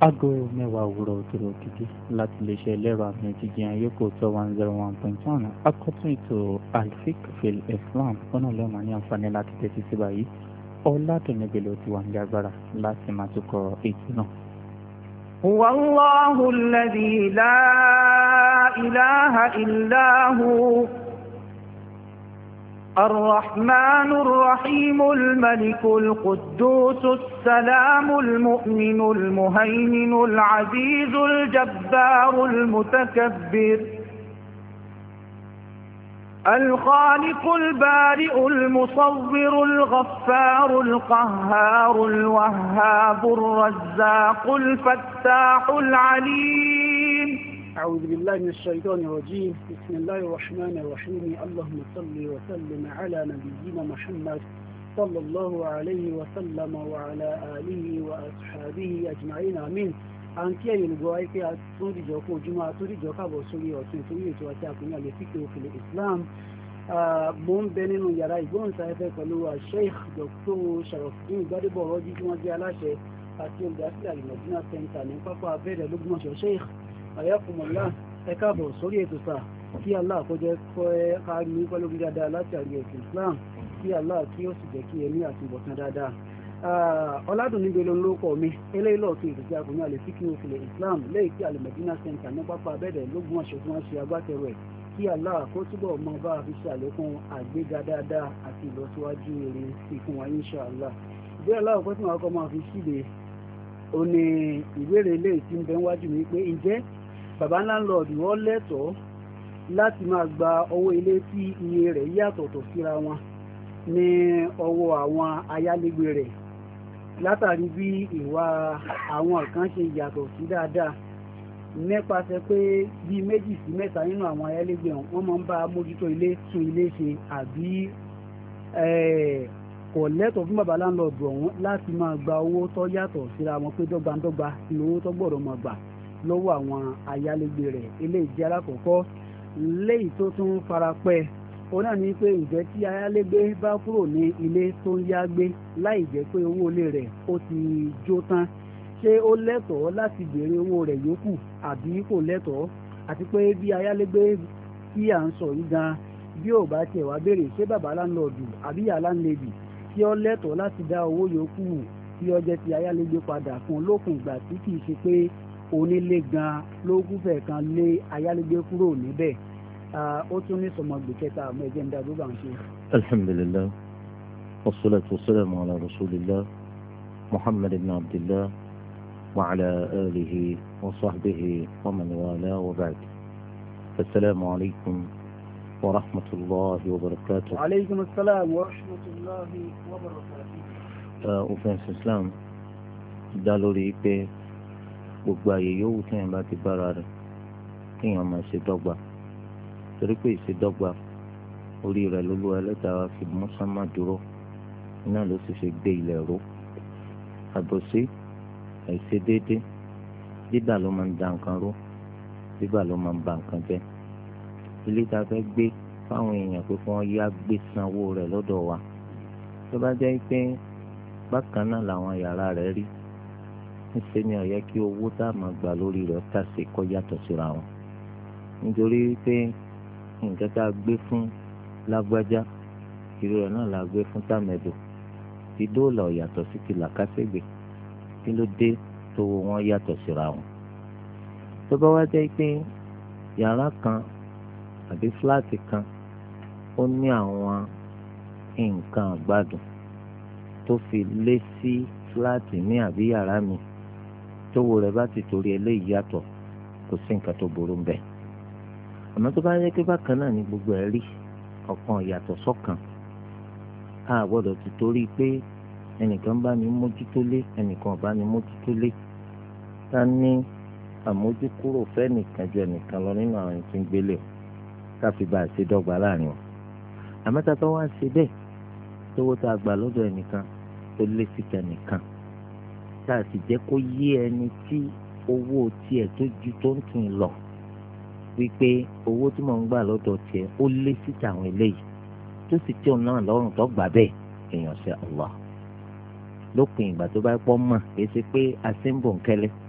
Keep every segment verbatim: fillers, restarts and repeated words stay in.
aago mẹ́wàá òwúrọ̀ òtòrò òkìkí láti lè ṣe ẹlẹ́rọ àmì jíjìn ayéko tó one zero one point one akọ́tún ètò alfik fil islam ọ̀nà lẹ́mà ní àǹfààní láti tẹ́tí sí báyìí ọ̀làdùnúgbèlè ti wà ní agbára láti máa tukọ̀ ètò náà. هو الله الذي لا إله إلا هو الرحمن الرحيم الملك القدوس السلام المؤمن المهيمن العزيز الجبار المتكبر الخالق البارئ المصور الغفار القهار الوهاب الرزاق الفتاح العليم. أعوذ بالله من الشيطان الرجيم. بسم الله الرحمن الرحيم. اللهم صل وسلم على نبينا محمد صلى الله عليه وسلم وعلى آله وأصحابه أجمعين آمين. àǹtí ẹ̀yin olùgbọ́ wáyé pé àtúndìjọ́ kó ojúmọ́ àtúndìjọ́ káàbọ̀ sórí ọ̀tún ìtòrí ètò àti àkùnrin àlè fíkì òfin Islam. mo ń bẹ nínú yàrá ìgbóhùnsáfẹ́fẹ́ pẹ̀lú Sheikh Doctor Sharafdeen Gbadebo Rọ́jí tí wọ́n jẹ́ aláṣẹ àti olùdásílẹ̀ Al-Madina Center ní pápá abẹ́rẹ́ lógúnmọ̀ṣọ́. Sheikh ayakumullah ẹ káàbọ̀ sórí ètò sà. kí Allah kó jẹ́ ká ní pẹ̀lú dáadáa láti àrí ẹ̀sìn Islam, kí Allah kí ó sì jẹ́ kí ẹni àti ìbọ̀tán dáadáa. Ọládùnníbi olórúkọ mi eléyìí lọ́ọ̀tún ìrètí àkùnrin àlè fíkì òfin Islam lẹ́yìn tí Al-Madina Center ní pápá abẹ́rẹ́ lógúnmọ̀ṣọ́ tí wọ́n ṣe agbátẹrù ẹ̀. kí Allah kó túbọ̀ mọ bá a fi ṣe àlékún àgbéga dáadáa àti ìlọsíwájú eré sí fún wa insha Allah. ìbéèrè aláwọ̀kọ́ tí wọ́n kọ́ máa fi ṣíde ó ní ìbéèrè ilé tí ń bẹ wájú mi pé ǹjẹ́ bàbá láńlọ́ọ̀dù wọ́n lẹ́tọ̀ọ́ láti máa gba owó ilé tí iye rẹ̀ yàtọ̀tọ̀ síra wọn ní ọwọ́ àwọn ayálégbé rẹ̀ látàrí bí ìwà àwọn kan ṣe yàtọ̀ sí dáadáa, nípasẹ̀ pé bí méjì sí mẹ́ta nínú àwọn ayálégbé wọn máa ń bá mójútó ilé tún ilé ṣe, àbí kò lẹ́tọ̀ọ́ fún bàbá láńlọ́ọ̀dù ọ̀hún láti máa gba owó tó yàtọ̀ síra wọn pé dọ́gbandọ́gba ni owó tó gbọ́dọ̀ máa gbà lọ́wọ́ àwọn ayálégbé rẹ̀. eléyìí jẹ́ alákọ̀ọ́kọ́. léyìí tó tún farapẹ́ òun náà ní pé ǹjẹ́ tí ayálégbé bá kúrò ní ilé tó ń yá gbé láì jẹ́ pé owó ilé rẹ̀ ó ti jó tán, ṣé ó lẹ́tọ̀ọ́ láti béèrè owó rẹ̀ yòókù àbí kò lẹ́tọ̀ọ́? àti pé bí ayálégbé tí à ń sọ yìí gan bí ò bá tiẹ̀ wá béèrè, ṣé bàbá láńlọ́ọ̀dù àbí ìyá láńlẹ́dì tí ó lẹ́tọ̀ọ́ láti dá owó yòókù tí ó jẹ́ ti ayálégbé padà fún lókun ìgbà tí kì í ṣe pé onílé gan ló kúfẹ̀ kan lé ayálégbé kúrò níbẹ̀? ó tún ní sọmọgbè kẹta àmọ́ ẹ̀jẹ̀ ń dá gbogbo àwọn ṣe. alhamdulillah wassalatu wassalamu ala rasulillah muhammad ibn abdillah wa ala alihi wa sahbihi wa man wala wa ba'd. assalamu alaykum wa rahmatullahi wa barakatuh. wa alaykum assalam wa rahmatullahi wa barakatuh. òfin islam dá lórí pé gbogbo àyè yòówù tí èèyàn bá ti bára rẹ̀ kéèyàn máa ṣe dọ́gba, torí pé ìṣèdọ́gba orí rẹ̀ ló lọ́wọ́ ẹlẹ́dàá wa fi mú sánmà dúró, iná ló sì fi gbé ilẹ̀ ró. àbòsí àìṣedéédé dídà ló máa ń da nǹkan ró, bíbà ló máa ń ba nǹkan jẹ́. ilé tá a fẹ́ gbé fáwọn èèyàn pé kí wọ́n yá gbé sanwó rẹ̀ lọ́dọ̀ wa, tó bá jẹ́ pé bákan náà làwọn yàrá rẹ̀ rí, níṣẹ́ ni ó yẹ kí owó tá a máa gbà lórí rẹ̀ tàṣe kó yàtọ̀ síra wọn. nítorí pé nǹkan tá a gbé fún lágbájá irú rẹ̀ náà la gbé fún tàmẹ̀dò, ti dóòlà ó yàtọ̀ sí ti làkàṣègbè, kí ló dé tó wọn yàtọ̀ síra wọn. tó bá wá jẹ́ pé yàrá kan àbí fúláàtì kan ó ní àwọn nǹkan àgbàdùn tó fi lé sí fúláàtì ní àbí yàrá mi, tówó rẹ̀ bá ti torí eléyìí yàtọ̀, kò sí nǹkan tó burú ń bẹ̀. àmọ́ tó bá yẹ kí bákan náà ní gbogbo ẹ̀ rí, ọ̀kan yàtọ̀ sọ́kan, a gbọ́dọ̀ ti torí pé ẹnìkan bá ní mójútó lé ẹnìkan bá ní mójútó lé, ká ní àmójúkúrò fẹ́nìkan ju ẹnìkan lọ nínú àwọn ẹni tí ń gbélé o, ká fi bá a ṣe dọ́gba láàrin wọn. àmọ́ tá a bá wá ṣe bẹ́ẹ̀, tówó tá a gbà lọ́dọ̀ ẹnìkan tó lé sí tẹnìkan, tá a sì jẹ́ kó yé ẹni tí owó tiẹ̀ tó ju tó ń tún lọ wípé owó tí mò ń gbà lọ́dọ̀ tiẹ̀ ó lé sí tàwọn eléyìí, tó sì tí òun náà lọ́rùn tó gbà bẹ́ẹ̀, èèyàn ṣe Allah lópin ìgbà tó bá pọ́ mọ̀ kì í ṣe pé a ṣe ń bò ń kẹ́lẹ́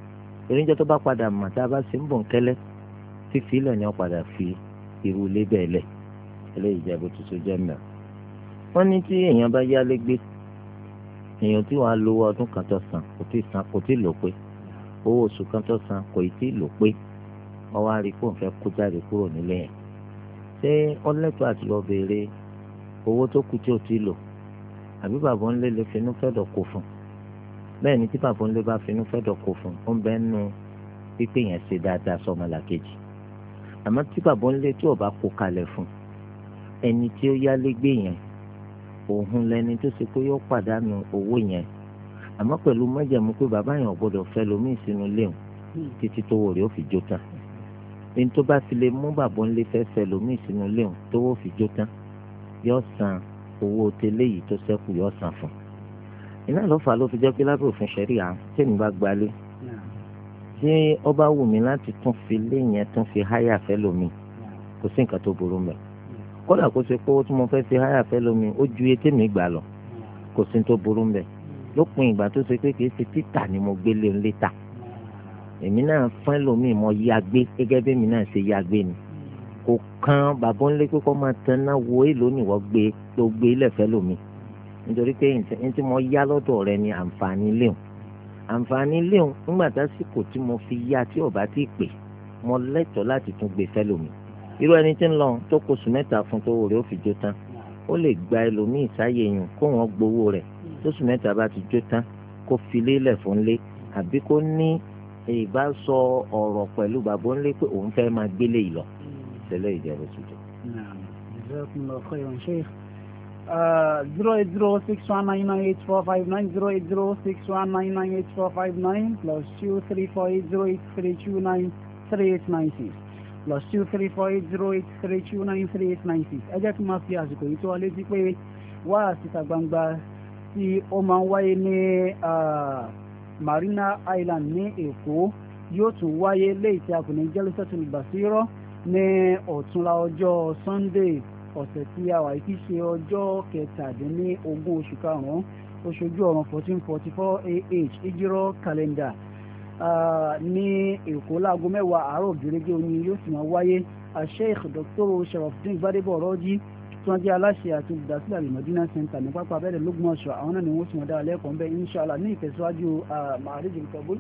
oníjọ́ tó bá padà mọ̀ tá a bá ṣe ń bọ̀ kẹ́lẹ́ fífi ilẹ̀ ni wọ́n padà fi irú ilé bẹ́ẹ̀ lẹ̀ eléyìí jẹ́ bó ti so jẹ́ mẹ́rin. wọ́n ní tí èèyàn bá yálé gbé èèyàn tí wàá lówó ọdún kan tó san kò tí san kò tí lò pé owó oṣù kan tó san kò tí lò pé wọ́n wá rí i pé òun fẹ́ kó jáde kúrò nílé yẹn ṣé ọlẹ́tọ̀ àti lọ béèrè owó tó kù tí ò tí lò àbí bàbá ńlé lè finú fẹ́dọ̀ kó fún bẹ́ẹ̀ ni tí bàbá ńlé bá finú fẹ́dọ̀ kó fún ó ń bẹ́ẹ̀ nu pípé yẹn ṣe dáadáa sọmọlàkejì àmọ́ tí bàbá ńlé tí ò bá kó kalẹ̀ fún ẹni tí ó yálégbé yẹn òun lẹni tó ṣe pé yóò pàdánù owó yẹn àmọ́ pẹ̀lú májẹ̀mú pé bàbá yẹn ò gbọ́dọ̀ fẹ́ lómi sínú léwu títí tówó rẹ̀ ó fi jó tán ní tó bá fi lè mú bàbá ńlé fẹ́ fẹ́ lómi sínú léwu tówó fi jó tán yóò san owó tẹ́lẹ̀ yìí tó ṣẹ́kù yóò san fún iná ló fà ló fi jẹ́ pé lábẹ́ òfin ṣẹ̀ríà tèmi bá gbalé tí ó bá wù mí láti tún fi lé yẹn tún fi háyà fẹ́ lómi kò sí nǹkan tó burú mẹ́ kódà kó ṣe pé owó tí mo fẹ́ fi háyà fẹ́ lómi ó ju iye tèmi gbà lọ kò sí tó burú mẹ́ lópin ìgbà tó ṣe pé kì í ṣe títà ni mo gbélé ń létà èmi náà fẹ́ lómi mo yá gbé gẹ́gẹ́ bí èmi náà ṣe yá gbé ni kò kan bàbá ńlé pé kó máa tanná wo èlò níwọ̀ gbé tó gbé lẹ́fẹ̀ẹ́ lómi nítorí pé ní tí mo yá lọ́dọ̀ rẹ ni àǹfààní léwu àǹfààní léwu nígbà tásìkò tí mo fi yá tí ò bá ti pè mo lẹ́tọ̀ọ́ láti tún gbé fẹ́ lómi irú ẹni tí ń lọ tó kó oṣù mẹ́ta fún tó wò rẹ̀ ó fi jó tán ó lè gba ẹlòmíì sáyé yùn kó wọ́n gbowó rẹ̀ tó oṣù mẹ́ta bá ti jó tán kó fi lélẹ̀ fún lé àbí kó ní ìbásọ ọ̀rọ̀ pẹ̀lú bàbá ńlé pé òun fẹ́ máa gbélé yìí lọ ìṣẹ̀lẹ̀ ìjẹ́bù tuntun. zero eight zero six one nine nine eight four five nine zero eight zero six one nine nine eight four five nine plus two three four eight zero eight three two nine three eight nine six plus two three four eight zero eight three two nine three eight nine six. ẹ jẹ́ kí n máa fi àsìkò yìí tó wa létí pé wá síta gbangba tí ó máa ń wáyé ní Marina Island ní Èkó yóò tún wáyé léyìí tí a kò ní Jalsatul Basira ní ọ̀túnla ọjọ́ Sunday ọ̀sẹ̀ tí a wà yìí ṣe ọjọ́ kẹtàdínlógún oṣù karùn-ún oṣooju ọ̀run fourteen forty four A H ìjírọ̀ kàlẹ́ndà ní Èkó láago mẹ́wàá àárọ̀ gẹ́gẹ́ òní yóò sì máa wáyé Sheikh Doctor Sharafdin Gbadebo Ọ̀rọ̀jì tí wọ́n jẹ́ aláṣẹ àti olùdásílẹ̀ Al-Madina Center ní pápá abẹ́rẹ́ lógúnmọ̀ṣọ́ àwọn náà ni wọ́n sì máa dára lẹ́kọ̀ọ́ bẹ́ẹ̀ inshallah ní ìtẹ̀síwájú Ma'arij al-Qabul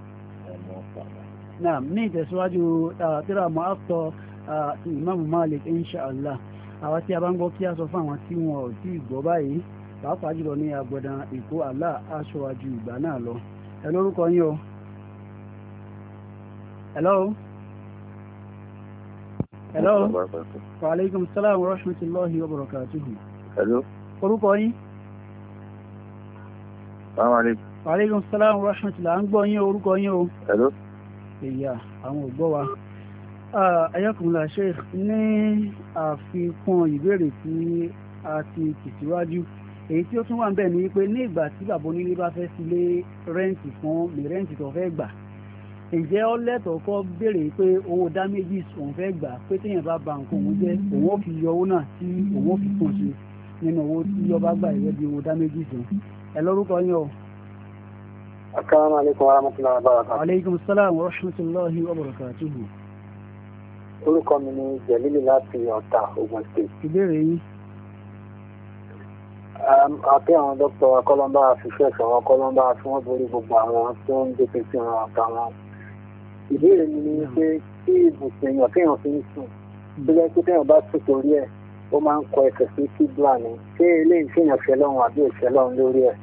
náà ní ìtẹ̀síwájú tíra Mu'atta ti Imam Malik inshallah àwọn tí a bá ń gbọ́ kí a sọ fún àwọn tí wọn ò tí ì gbọ́ báyìí pàápàá jùlọ ní agbọ̀dàn Èkó Allah aṣọwájú ìgbà náà lọ. ẹ lórúkọ yín o. hello. hello. wa aleykum salaam wa rahmatulahi wa barakatuhu. hello. orúkọ yín. salaamaleykum. wa aleykum salaam wa rahmatulahi à ń gbọ́ yín orúkọ yín o. hello. ìyá àwọn ò gbọ́ wa. ayakunla sheikh ní àfikún ìbéèrè tí a ti tẹ̀síwájú èyí tí ó tún wà ń bẹ̀ ni pé ní ìgbà tí bàbá onílé bá fẹ́ sílé rẹ́ǹtì fún mi rẹ́ǹtì tó fẹ́ gbà ǹjẹ́ ó lẹ́tọ̀ọ́ kó béèrè pé owó damages òun fẹ́ gbà pé téèyàn bá ba nǹkan òun jẹ́ òun ó fi yọ owó náà tí òun ó fi kún sí nínú owó tí ọba gbà yẹ bí owó damages òun. ẹ lórúkọ yín o. asalaamualeykum wa rahmatulahi wa barakatuh. aleykum salaam wa rahmatulahi wa barakatuhu. orúkọ mi ni Jẹ̀lílì láti Ọ̀tà Ògùn State. ìbéèrè yín. àti àwọn dókítà akọ́lọ́mbà àfiṣẹ́ ìṣọ̀rọ̀ akọ́lọ́mbà tí wọ́n borí gbogbo àwọn tó ń dépè sí wọn àtàwọn. ìbéèrè mi ni pé kí ibùsùn èèyàn kéèyàn fi ń sùn tó jẹ́ pé téèyàn bá sùn torí ẹ̀ ó máa ń kọ ẹsẹ̀ sí kíbla ni ṣé eléyìí ṣèyàn fẹ́ lọ́run àbí òṣẹ́ lọ́run lórí ẹ̀.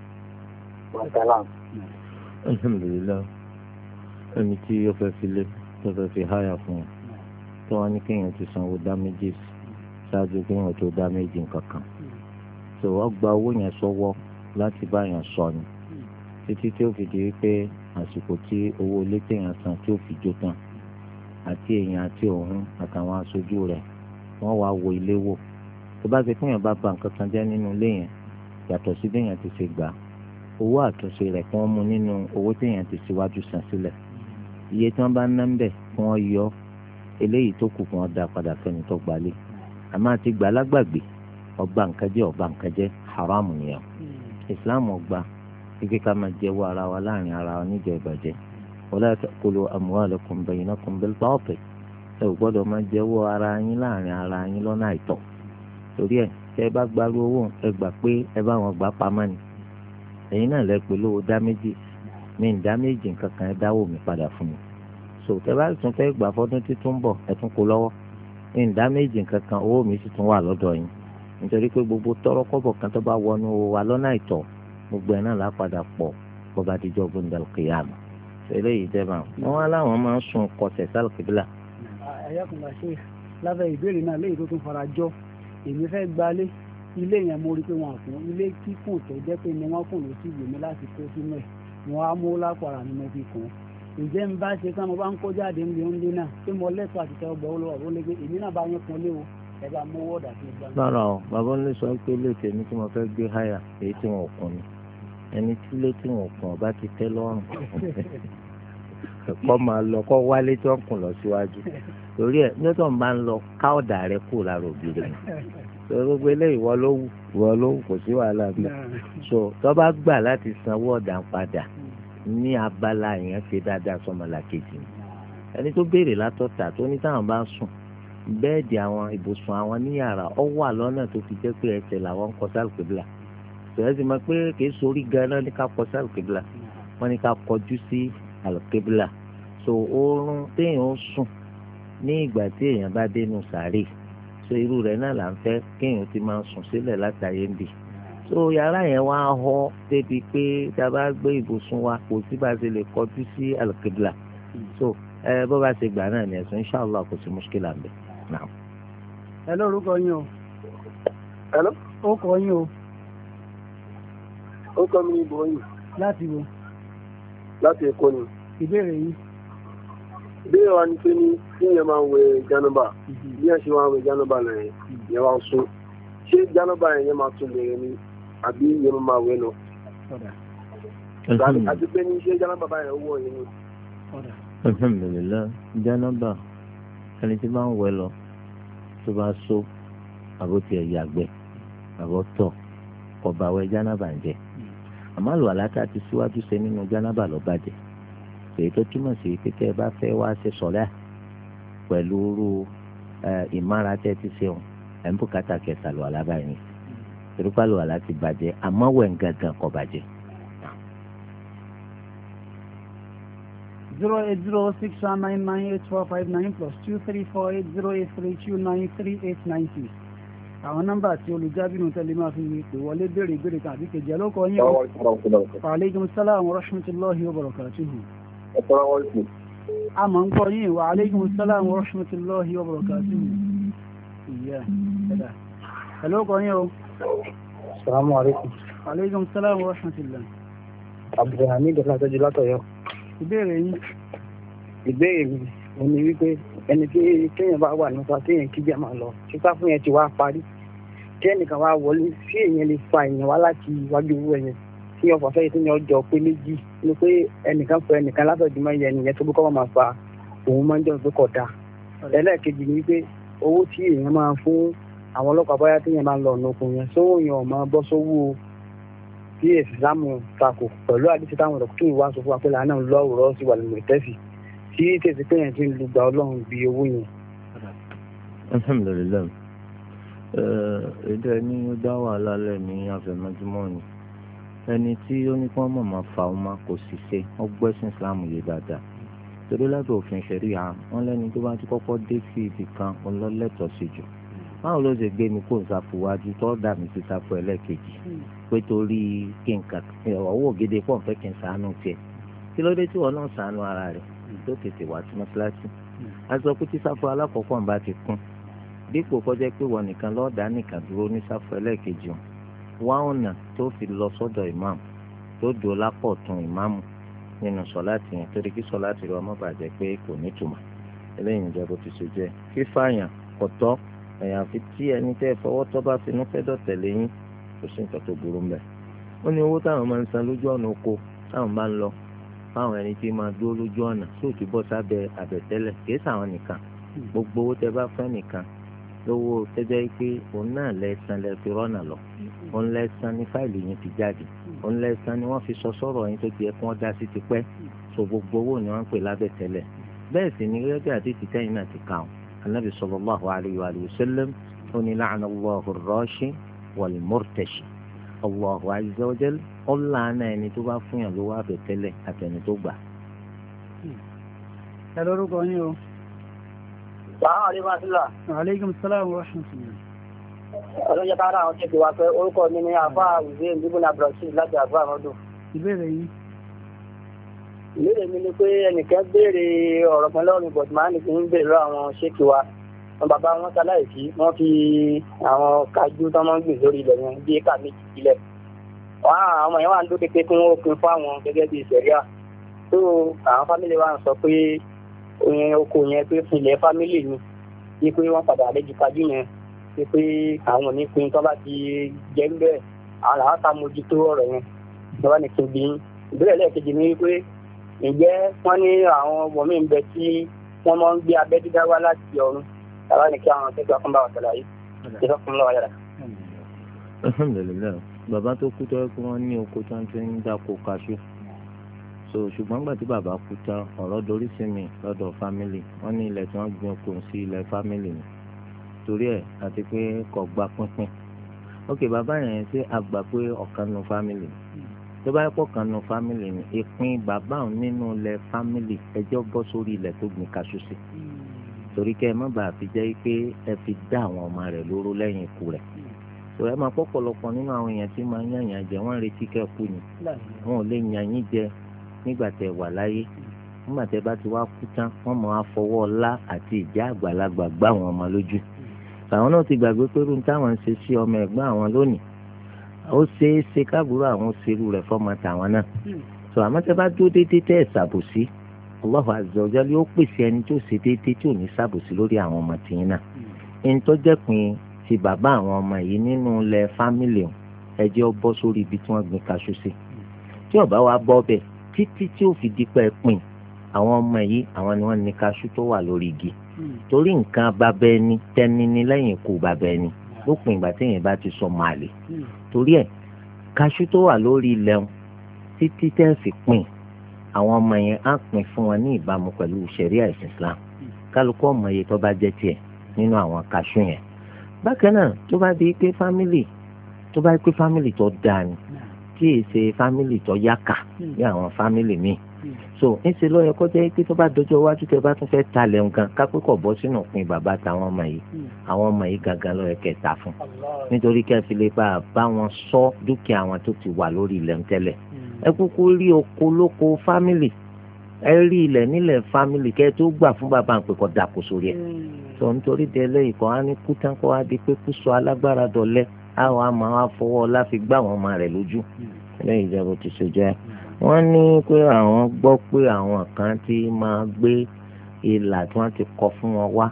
alhamdulilayi ẹni tí ó fẹ́ fi lé tó fẹ́ fi háyà fún un tó wá ní kéèyàn ti sanwó damages ṣáájú kéèyàn tó damage nǹkankan tó wọ́n gba owó yẹn sọ́wọ́ láti báyàn sọ ni títí tí ó fi di wípé àsìkò tí owó ilé téèyàn san tí ó fi jó tán àti èèyàn àti òun àtàwọn aṣojú rẹ̀ wọ́n wá wo ilé wò tó bá ti kéèyàn bá ba nǹkan kan jẹ́ nínú ilé yẹn yàtọ̀ sí béèyàn ti ṣe gbà owó àtúnṣe rẹ̀ kí wọ́n mú nínú owó téèyàn ti síwájú san sílẹ̀ iye tí wọ́n bá ná ń bẹ̀ kí wọ́n yọ eléyìí tó kù kí wọ́n dá padà fẹ́ni tó gbalé àmọ́ àti gbà lágbàgbé ọba nǹkan jẹ́ ọba nǹkan jẹ́ haramu nìyẹn Islam ọgbà kíkẹ́ ká máa jẹ́wọ́ ara wa láàrin ara wa níjọ ìbàjẹ́ wala ta'kulu amwalakum baynakum bil batil ẹ ò gbọ́dọ̀ máa jẹ́wọ́ ara yín láàrin ara yín lọ́nà àìtọ́ torí ẹ̀ tẹ́ ẹ bá gbarú owó ẹ gbà pé ẹ bá wọn gbà pamọ́ ni ẹ̀yin náà lẹ pé lówó dá méjì mi ń dá méjì nǹkan kan ẹ dáwó mi padà fún mi so tẹ́ bá tún fẹ́ gbà fọ́dún títún bọ̀ ẹ tún kó lọ́wọ́ mi ń dá méjì nǹkan kan owó mi sì tún wà lọ́dọ̀ yín nítorí pé gbogbo tọrọ kọ́bọ̀ kan tó bá wọnú wa lọ́nà àìtọ́ gbogbo ẹ̀ náà lá padà pọ̀ bó bá dijọ́ gbóndàl kìyàmù ṣẹlẹ̀ yìí jẹ́ báwọn wọn wá láwọn máa ń sun kọsẹ̀ sálùkìbílà. ayákùnlá ṣe lábẹ́ ìbéèrè náà léyìí tó tún fara jọ èmi fẹ́ gbalé ilé yẹn mo rí pé wọn fún ilé kíkùn tó jẹ́ pé ni wọ́n kùn ló sì gbèmí láti kó sínú ẹ̀ wọn á mú lápàrà ni mo fi kàn án ǹjẹ́ ń bá ṣe kán mo bá ń kó jáde ń lé ń lé náà pé mo lẹ́tọ̀ọ́ àti tẹ́ ọgbà olówó àbó lé pé èmi náà bá yẹn kun lé o ẹ bá mú wọ́ọ̀dà sí ìgbà. lára ọ bàbá ń lè sọ pé ilé tèmi tí mo fẹ́ gbé háyà èyí tí wọn ò kùn ni ẹni tí ilé tí wọn ò kùn ọba ti tẹ́ lọ́rùn kọ́ máa lọ kọ́ wálé tí wọ́n kùn lọ síwájú torí ẹ̀ ní tó ń bá ń lọ ká ọ̀dà rẹ kù lára òbí rẹ̀ torí gbogbo eléyìí wọ́n ló wù wọ́n ló wù kò sí wàhálà mi so tó bá gbà láti sanwó ọ̀dà padà ní abala yẹn ṣe dáadáa sọmọlá kejì ni ẹni tó béèrè látọ̀tà tó ní táwọn bá sùn bẹ́ẹ̀dì àwọn ibùsùn àwọn ní yàrá ọ wà lọ́nà tó fi jẹ́ pé ẹsẹ̀ làwọn ń kọ sálùkìbìlà tòun sì mọ̀ pé kìí sórí ganan ní ká kọ sálùkìbìlà wọ́n ní ká kọjú sí àlùkìbìlà so oorun téèyàn ó sùn ní ìgbà tí èèyàn bá dénú sàárè so irú rẹ̀ náà là ń fẹ́ kéèyàn ti máa sùn sílẹ̀ látàyè ń bì so yàrá yẹn wá họ débi pé tá a bá gbé ibùsùn wa kò sí bá a ṣe lè kọjú sí àlùkìbìlà so ẹ bó bá ṣe gbà náà ní ẹ̀sùn inṣàlá kò sí mùṣkílà ń bẹ̀. ẹ lórúkọ yín o. Hello? ó kọ yín o. ó kọ́ mi ní ìbò yìí. láti wo. láti Èkó ni. ìbéèrè yìí. ìbéèrè wa ni pé ní kí yẹn máa ń wẹ jánábà bí yẹn ṣe máa ń wẹ jánábà lẹ́yìn yẹn wá ń sún ṣé jánábà yẹn máa tún lè ní àbí yẹn máa wẹ lọ. àti pé ní ṣé jánábà báyẹn wọ̀ yẹn ni. alhamdulilayi jánábà ẹni tí bá ń wẹ lọ tó bá so àbótí ẹ̀ yàgbẹ́ àbótọ̀ ọba wẹ jánábà ń jẹ àmọ́ àlọ́ àlátà ti síwájú ṣe nínú jánábà ló bàjẹ́ èyí tó túmọ̀ sí pé tẹ́ ẹ bá fẹ́ wá ṣe sọ̀lá pẹ̀lú irú ìmára tẹ́ ti ṣe wọn ẹ̀ ń bùkátà kẹta lọ alábàáyé torípa lọ àlá ti bàjẹ́ àmọ́ wẹ̀ ń gangan kò bàjẹ́. zero eight zero six one nine nine eight four five nine plus two three four eight zero eight three two nine three eight nine six àwọn nọ́mbà tí olùjábìnú tẹ́lẹ̀ máa fi pè wọlé béèrè ìbéèrè tàbí kejì ẹlọ́kọ̀ yín o. Wa alaikum salaam wa rahmatullahi wa barakatuhu. a mọ̀ ń gbọ́ yín wa alaikum salaam wa rahmatullahi wa barakatuhu. ìyá ẹ̀dá ẹlọ́kọ̀ yín o. Assalamu alaikum. Wa alaikum salaam wa rahmatullahi. Abdulhamid látọjú látọ̀yọ́. ìbéèrè yín. ìbéèrè mi ò ní wípé ẹni tí kéèyàn bá wà nípa téèyàn kíjà máa lọ sípá fún yẹn ti wá parí tí ẹnìkan wá wọlé sí èèyàn lè fa èèyàn wá láti iwájú owó ẹ̀yẹn tí ọkọ̀ fẹ́ tí yẹn jọ pé méjì ni pé ẹnìkan fẹ́ ẹnìkan látọ̀jùmọ̀ yẹn nìyẹn tó bí kọ́ máa fa òun máa ń jọ pé kọ̀ da ẹlẹ́ẹ̀kejì ni wípé owó tí èèyàn máa fún àwọn ọlọ́pàá báyá téèyàn máa lọ ọ̀nà òkun yẹn sówó yẹn ọ̀ máa bọ́ sówó tí èsì sáàmù takò pẹ̀lú àdìsí táwọn ọ̀dọ́ kí ìwà sọ fún wa pé làánà lọ́wọ́rọ́ sí wà lórí tẹ́sì tí tẹ̀sí pé yẹn ti ń lùgbà ọlọ́run bí owó yẹn. alhamdulilayi èdè ní ó dá wàhálà lẹ̀ ní àfẹ̀mọ́júmọ́ ni ẹni tí ó ní kí wọ́n mọ̀ máa fa ọmọ kò sì ṣe ó gbẹ́sìn islam yìí dáadáa torí lábẹ́ òfin ṣẹ̀ríà wọ́n lẹ́ni tó bá ti kọ́kọ́ dé sí ibì kan ọlọ́lẹ́tọ̀ọ́ sí jù báwo ló ṣe gbé mi kó n ṣàfùwájú tó dà mí sí ṣàfù ẹlẹ́ẹ̀kejì pé torí kí n kà ọwọ́ ògèdè pọ̀ fẹ́ kí n ṣàánú tiẹ̀ kí ló dé tí wọn náà ṣàánú ara rẹ̀ tó tètè wá sí mọ́ṣáláṣí a sọ pé tí ṣàfù alákọ̀ọ́kọ́ ń bá ti kún dípò kọjá pé wọn nìkan lọ́ọ̀dà nìkan dúró ní ṣàfù ẹlẹ́ẹ̀kejì wá ọ̀nà tó fi lọ sọ́dọ̀ ìmáàmù tó dùn lápọ̀ tún ìmáàmù nínú sọ̀láàtì yẹn torí kí sọ̀láàtì rẹ̀ ọmọ bàjẹ́ pé kò nítumọ̀ eléyìí ń jẹ́ bó ti ṣe jẹ́ fífàyàn kọ̀tọ́ àyàfi tí ẹni tẹ́ fọwọ́ tọ́ bá finú fẹ́ dọ̀tẹ̀ lẹ́yìn kò sí nǹkan tó burú mbẹ̀. ó ní owó táwọn máa ń san lójú ọ̀nà oko táwọn bá ń lọ fáwọn ẹni tí máa dúró lójú ọ̀nà tí ò ti bọ́ sábẹ́ àbẹ̀tẹ́lẹ̀ kìí sàwọn nìkan gbogbo owó tẹ́ bá fẹ́ nìkan lówó tẹ́jọ́ pé òun náà lẹ́sàn lẹ́ fi rọ́nà lọ òun lẹ́sàn ní fáìlì yẹn ti jáde òun lẹ́sàn ni wọ́n fi sọ sọ́rọ̀ yẹn tó ti yẹ kí wọ́n dá sí ti pẹ́ so gbogbo owó ni wọ́n ń pè lábẹ́tẹ́lẹ̀ bẹ́ẹ̀ sì ni gẹ́gẹ́ bí àdìsí tẹ́yìn náà ti kàn Ànábì sallallahu alayhi wa sallam ó ní la'ana Allahu ar-rashi wal-murtashi Allahu azza wa jal ọ̀la náà ẹni tó bá fún yàn lówó àbẹ̀tẹ́lẹ̀ àtẹni tó gbà. ẹ lórúkọ yín o. Assalamu alaikum. Wa alaikum assalam wa rahmatullah. Ọlọ́jọ́ kára àwọn tẹ́kì wá pé orúkọ mi ní àfá ìwé ìdíbò náà bọ̀rọ̀ sí láti àfá àmọ́dún. Ìbéèrè yìí. Ìbéèrè mi ni pé ẹnìkan béèrè ọ̀rọ̀ kan lọ́rùn bọ̀dù máa ní kí ń béèrè àwọn ṣéèkì wa. Wọn bàbá wọn ṣaláìsí, wọ́n fi àwọn kájú tó máa ń gbìn lórí ilẹ̀ yẹn bí éka méjì sílẹ̀. Àwọn ọmọ yẹn wà ń dó kékeré kí wọ́n pin fún àwọn gẹ́gẹ́ bí ìṣẹ̀ríà. Tó àwọn fámìlì wa ń sọ pé oyin oko yẹn pé fún ilẹ̀ fámìlì ni ní pé wọ́n padà àlejò kájú yẹn pé pé àwọn onípin tó bá ti jẹ́ ń bẹ́ẹ̀ àwọn làwọn ta mójútó ọ̀rọ̀ yẹn lọ́wọ́ ní kí n bí ìbéèrè lẹ́ẹ̀kejì ni wípé ǹjẹ́ wọ́n ní àwọn ọmọ mi ń bẹ tí wọ́n máa ń gbé abẹ́ dídá wá láti ọ̀run lọ́wọ́ ní kí àwọn akẹ́kọ̀ọ́ kan bá wà sọ̀rọ̀ yìí ìjọba fún lọ́wọ́ yàrá. alhamdulilayi bàbá tó kú tọ́ pé wọ́n ní oko tó ń ti ń dáko kaṣú so ṣùgbọ́n gbà tí bàbá kú tán ọ̀rọ̀ dorí sí mi lọ́dọ̀ fámìlì wọ́n ní ilẹ̀ tí wọ́n gbin oko sí ilẹ̀ fámìlì ni torí ẹ̀ àti pé kò gba pínpín ok bàbá yẹn ṣe àgbà pé ọ̀kan nu fámìlì tó bá yẹ kó ọ̀kan nu fámìlì ni ìpín bàbá òun nínú ilẹ̀ fámìlì ẹjọ́ bọ́ sórí ilẹ̀ tó gbin kaṣú sí torí kẹ́ ẹ má bàa fi jẹ́ pé ẹ fi dá àwọn ọmọ rẹ̀ lóró lẹ́yìn ikú rẹ̀ so ẹ máa pọ̀pọ̀lọpọ̀ nínú àwọn èèyàn tí máa ń yànyàn jẹ wọ́n retí kẹ́ kú ni wọn ò lè yàn yín jẹ nígbà tẹ́ wà láyé nígbà tẹ́ bá ti wá kú tán wọ́n máa fọwọ́ ọlá àti ìjà àgbàlagbà gbá àwọn ọmọ lójú àwọn náà ti gbàgbé pé irú táwọn ń ṣe sí ọmọ ẹ̀gbọ́n àwọn lónìí ó ṣeé ṣe káàbùrú àwọn ṣerú rẹ̀ fọ́mọ tàwọn náà so àmọ́ tẹ́ bá dúró déédéé tẹ́ ẹ̀ ṣàbòsí Allahu azza wa jalla yóò pèsè ẹni tó ṣe déédéé tí ò ní ṣàbòsí lórí àwọn ọmọ tìyín náà ẹni tó jẹ́ pin ti bàbá àwọn ọmọ yìí nínú ilẹ̀ fámìlì ẹjẹ́ ó bọ́ sórí ibi tí wọ́n gbin kaṣú sí tí ó bá wa bọ́ bẹ́ẹ̀ títí tí ó fi dípẹ́ pin àwọn ọmọ yìí àwọn ni wọ́n ní kaṣú tó wà lórí igi torí nǹkan bàbá ẹni tẹni ní lẹ́yìn ikú bàbá ẹni lópin ìgbà téèyàn bá ti sọ màálè torí ẹ̀ kaṣú tó wà lórí ilẹ̀ wọn títí tẹ́ fi pin àwọn ọmọ yẹn á pin fún wọn ní ìbámu pẹ̀lú ṣẹ̀ríà ẹ̀sìn Islam kálukú ọmọ yẹn tó bá jẹ́ tiẹ̀ nínú àwọn kaṣú yẹn bákan náà tó bá di pé fámìlì tó bá di pé fámìlì tó dáa ni tí èyí ṣe fámìlì tó yáka ní àwọn fámìlì míì so ńṣe ló yẹ kó jẹ́ pé tó bá dọjọ́ iwájú tẹ́ bá tún fẹ́ talẹ̀ nǹkan kápẹ́ kọ̀ bọ́ sínú òpin bàbá táwọn ọmọ yìí àwọn ọmọ yìí gangan ló yẹ kẹta fún nítorí kẹfì lè bá a bá wọn sọ dúkìá wọn tó ti wà lórí ilẹ̀ ń tẹ́lẹ̀ ẹ kúkú rí oko lóko fámìlì ẹ rí ilẹ̀ nílẹ̀ fámìlì kẹ́ tó gbà fún bàbá ń pè kọ́ dàkó sórí ẹ̀ tó nítorí délé ìkọ́ á ní kú tán kó wá di pé kú sọ alágbára dọ̀lẹ́ àwọn àmọ́ àfọwọ́ láfi gbá àwọn ọmọ rẹ̀ lójú lẹ́yìn ìjọba ti ṣe jẹ́ wọ́n ní pé àwọn gbọ́ pé àwọn kan ti máa gbé ìlà tí wọ́n ti kọ fún wọn wá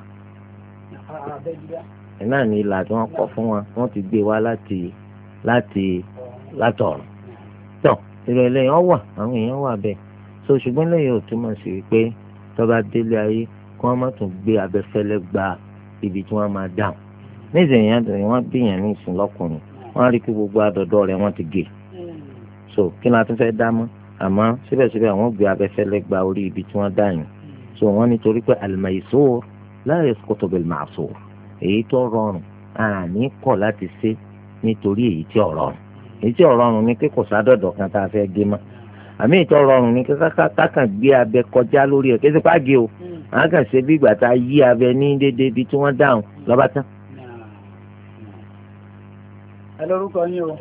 náà ní ìlà tí wọ́n kọ fún wọn wọ́n ti gbé wá láti láti látọ̀run tó ìrẹ̀lẹ̀ yẹn wà àwọn èèyàn wà bẹ́ẹ̀ so ṣùgbọ́n lẹ́yìn ò túmọ̀ sí pé tọ́ba délé ayé kí wọ́n má tún gbé abẹ́fẹ́lẹ́ gba ibi tí wọ́n máa dáhùn níṣẹ́ yẹn àtẹ̀yìn wọ́n bí yẹn ní ìsìn lọ́kùnrin wọ́n á rí kí gbogbo àdọ̀dọ̀ rẹ̀ wọ́n ti gé so kí ni a tún fẹ́ dá mọ́ àmọ́ síbẹ̀síbẹ̀ àwọn gbé abẹ́fẹ́lẹ́ gba orí ibi tí wọ́n dá yẹn so wọ́n nítorí pé al-maysūr lā yasqutu bil-ma'sūr èyí tó rọrùn àní kọ̀ láti ṣe nítorí èyí tí ò rọrùn èyí tí ò rọrùn ni pé kò sádọ̀dọ̀ kan tá a fẹ́ gé mọ́ àmì ìtọ́ rọrùn ni kákàn gbé abẹ kọjá lórí ẹ̀ kéṣe pàgé o àwọn kan ṣe bí ìgbà tá a yí abẹ ní déédéé ibi tí wọ́n dáhùn lọ́ba tán. ẹ lórúkọ yín o.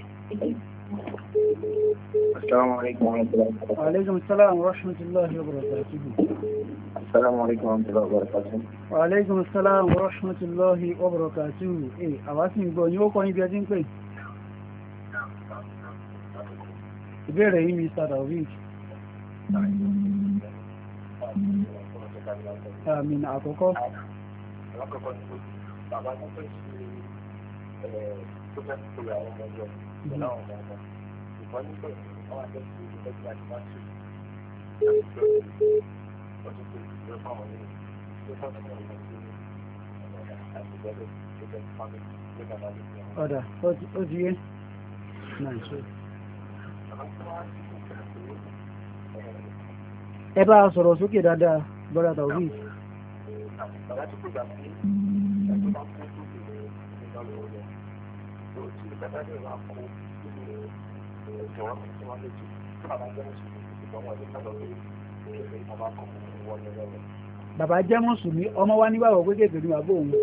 Assalamualaikum warahmatullahi wabarakatuh. Waalaikum salam warahmatullahi wabarakatuh. Assalamualaikum warahmatullahi wabarakatuh. Waalaikum salam warahmatullahi wabarakatuh. Eh, àwa sì ń gbọ́ yín ó kọ́ yín bí ẹ ti ń pè. Ìbéèrè yìí mister David. Àmín àkọ́kọ́. Alákọ̀ọ́kọ́ ni bàbá tó fẹ́ ṣe tó fẹ́ pè àwọn ọmọ ọjọ́ ìgbọ́n àwọn ọmọ ọmọ. Ìgbọ́n nígbà tí wọ́n á jẹ́ sí ilé ẹgbẹ́ àti máa ṣe ọdún tó ìgbẹ́ fáwọn ní tó fẹ́ pè àwọn ọmọ ọjọ́ àti ìgbẹ́lẹ̀ tó fẹ́ pàmì ní bàbá lè fi àwọn. Ọ̀dà ó di yé. Náà ṣe. ẹ bá a sọ̀rọ̀ sókè dáadáa bọ́dà Taofeek. Bàbá jẹ́ mùsùlùmí, ọmọ wa nígbàgbọ́ pé kéèké ní bàbá òun.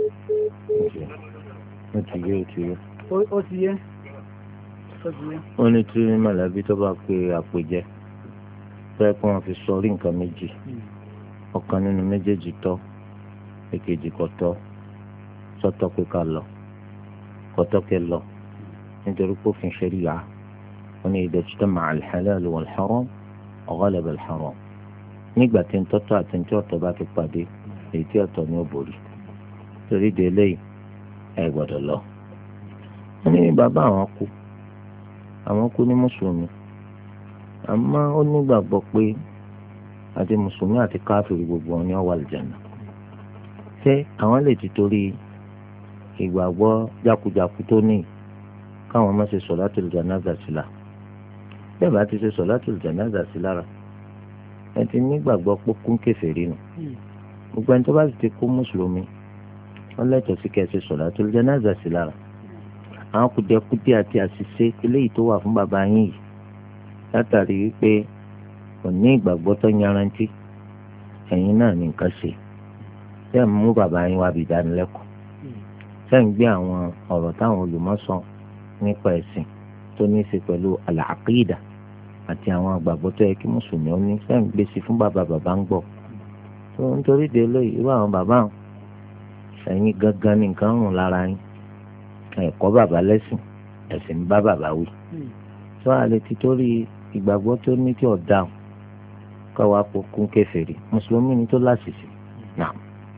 Ó ti yé, ó ti yé. Ó ti yé. Ó ti yé. Ó ní tí mọ̀lẹ́bí tó bá pe àpèjẹ fẹ́ kí wọ́n fi sọrí nǹkan méjì. Ọ̀kan nínú méjèèjì tọ́, èkejì kò tọ́, sọ́tọ̀ pé ká lọ, kò tọ́ kẹ́ lọ. Nítorí pé òfin ṣẹ̀ríà wọ́n ní idha ijtama'a al-halal wal-haram ghalaba al-haram. Nígbà tí ń tọ́tọ́ àti tí ọ̀tọ̀ bá ti pàdé èyí tí ọ̀tọ̀ ni ó borí. Torí de eléyìí ẹ gbọ́dọ̀ lọ. Wọ́n ní bàbá àwọn kú àwọn kú ní mùsùlùmí àmọ́ ó nígbàgbọ́ pé àti mùsùlùmí àti káfíìrì gbogbo wọn ni wọ́n wà àlùjánnà. Ṣé àwọn lè ti torí ìgbàgbọ́ jákujàku tó ní káwọn má ṣe sọ̀látùl jánásà sí la? Bẹ́ẹ̀ bá ti ṣe sọ̀látùl jánásà sí lára ẹ ti nígbàgbọ́ pé kún kèfèrí nù. Gbogbo ẹni tó bá sì ti kú mùsùlùmí wọ́n lẹ́tọ̀ọ́ sí kẹ́ ṣe sọ̀látùl jánásà sí lára. Àwọn kùdìẹ̀kùdìẹ̀ àti àṣìṣe eléyìí tó wà fún bàbá yín yìí látàrí wípé kò ní ìgbàgbọ́ tó yanrantí ẹ̀yin náà ní nǹkan ṣe. Ṣé ń mú bàbá yín wá bí ìdánilẹ́kọ̀ọ́? Ṣé ń gbé àwọn ọ̀rọ̀ táwọn olùmọ̀ sọ nípa ẹ̀sìn tó ní í ṣe pẹ̀lú àlàákídà àti àwọn àgbàgbọ́ tó yẹ kí mùsùlùmí ó ní ṣé ń gbé sí fún bàbá bàbá ń gbọ́? tó ń torí de lóyè irú àwọn bàbá wọn ẹ̀yin gangan ní nǹkan rùn lára yín ẹ̀kọ́ bàbá lẹ́sìn ẹ̀sìn ń bá bàbá wí. tó a lè ti torí ìgbàgbọ́ tó ní tí ọ̀dà káwa kó kún kèfèrí mùsùlùmí ni tó láṣìṣe náà.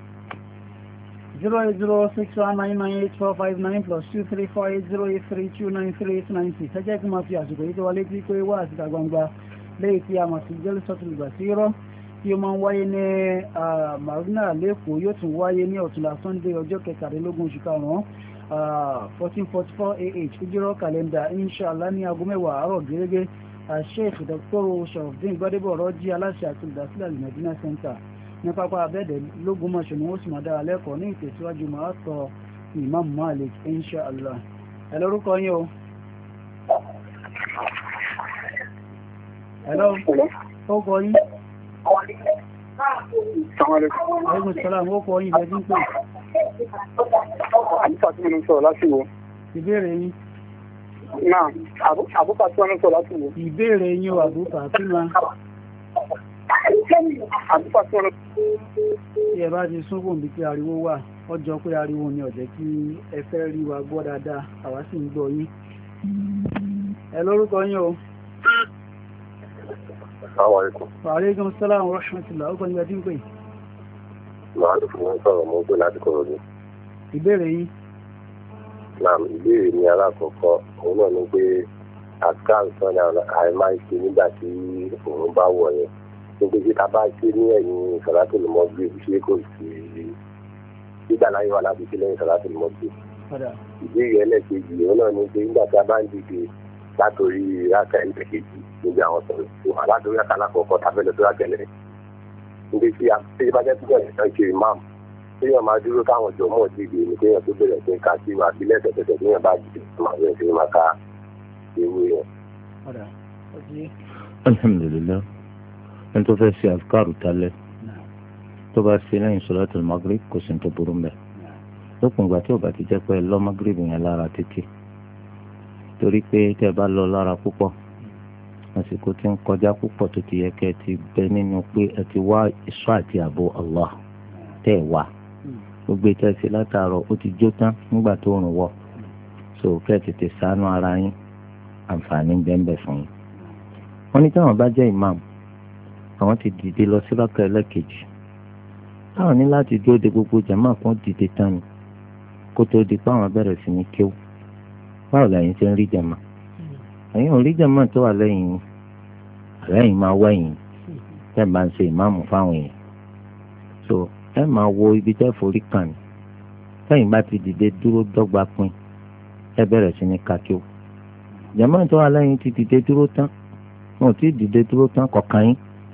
zero eight zero six one nine nine eight four five nine plus two three four eight zero eight three two nine three eight nine six. ẹ jẹ́ kí n máa fi àsìkò yìí tó wọlé tí pé wá àsìkò gbangba lẹ́yìn tí a mọ̀ sí Jalsatul Basira tí ó máa ń wáyé ní Marina lẹ́kọ̀ọ́ yóò tún wáyé ní ọ̀túnla Sunday ọjọ́ kẹtàlélógún oṣù karùn-ún fourteen forty four A H ìjírọ̀ kàlẹ́ndà inshallah ní aago mẹ́wàá àárọ̀ gẹ́gẹ́ Sheikh Doctor Sharafdin Gbadebo Rọ́jí aláṣẹ àti olùdásílẹ̀ Al-Madina Center ní pápá abẹ́ẹ̀dẹ̀ lógúnmọ̀ṣọ́ ni wọ́n sì máa dára lẹ́kọ̀ọ́ ní ìtẹ̀síwájú máa sọ Imam Malik inshallah. ẹ lórúkọ yín o. hello ó kọ yín. aleykum salaam ó kọ yín bẹ́ẹ̀ tí ń pè. àbúkà tí mo ń sọ̀rọ̀ láti wo. ìbéèrè yín. náà àbúkà tí mo ń sọ̀rọ̀ láti wo. ìbéèrè yín o àbúkà tí ma. àbúkà tí mo ń tí ẹ bá ti súnkù bí kí ariwo wà ọjọ́ pé ariwo ni ó jẹ́ kí ẹ fẹ́ rí wa gbọ́ dáadáa àwa sì ń gbọ́ yín. ẹ lórúkọ yín o. Assalamu alaikum. Wa alaikum assalam wa rahmatullah. Ó kọ́ ní ẹdí ń pè. Màá lè fún wọn sọ̀rọ̀ mọ́ pé láti kọ̀rọ̀ ni. Ìbéèrè yín. Naam, ìbéèrè ní alákọ̀ọ́kọ́ òun náà ni pé àkáǹtì sọ́nà àìmáa ṣe nígbà tí òun bá wọ̀ yẹn. Nígbà tí a bá ṣe ní ẹ̀yìn Salatul Maghrib ṣé kò sí nígbà láyé wà láti ṣe lẹ́yìn Salatul Maghrib. Ìbéèrè ẹlẹ́kejì òun náà ni pé nígbà tí a bá ń dìde látòrí rákà ẹlẹ́kejì níbi àwọn sọ̀rọ̀ tó wà látòrí rákà alákọ̀ọ́kọ́ tábẹ́lẹ̀ tó rákẹ́lẹ̀. Níbi tí a ṣe bá jẹ́ tí wọ́n ń ṣe ìmáàmù téèyàn máa dúró káwọn jọ mọ̀ dìde ní kéèyàn tó bẹ̀rẹ̀ sí ká sí wa sílẹ̀ tẹ̀tẹ̀tẹ̀ téèyàn bá dìde máa bẹ̀rẹ̀ sí máa ká ewu yẹn. alhamdulilayi ẹni tó fẹ́ ṣe àfikàrù tálẹ̀ tó bá ṣe lẹ́yìn sọ̀látul Maghrib kò sí tó burú mbẹ́ lópin ìgbà tí ò bá ti jẹ́ pé lọ́ Maghrib yẹn lára títí torí pé tẹ́ ẹ bá lọ lára púpọ̀ àsìkò tí ń kọjá púpọ̀ tó ti yẹ kẹ́ ẹ ti bẹ nínú pé ẹ ti wá ìṣọ́ àti ààbò Allah tẹ́ ẹ wà gbogbo ìtẹ́sí látàárọ̀ ó ti jó tán nígbà tó rùn wọ̀ so kẹ́ ẹ tètè ṣàánú ara yín àǹfààní bẹ́ẹ̀ fún yín. wọ́n ní táwọn bá jẹ́ ìmáàmù àwọn ti dìde lọ sí rákà ẹlẹ́kejì táwọn ní láti dúró de gbogbo jàmáà kan dìde tán ni kó tó di pé àwọn bẹ̀rẹ̀ sí ní kéwù báwo lẹ́yìn ṣe ń rí jàmáà ẹ̀yin ò rí jàmáà tó wà lẹ́yìn yín àlẹ́yìn máa wẹ̀yìn tẹ́ ẹ̀ bá ń ṣe ìmáàmù fáwọn èèyàn so ẹ máa wo ibi tẹ́ forí kàn ní lẹ́yìn bá ti dìde dúró dọ́gba pin ẹ bẹ̀rẹ̀ sí ní kakíw jàmáà tó wà lẹ́yìn ti dìde dúró tán wọn ò tí ì dìde dúró tán kọ̀ọ̀kan yín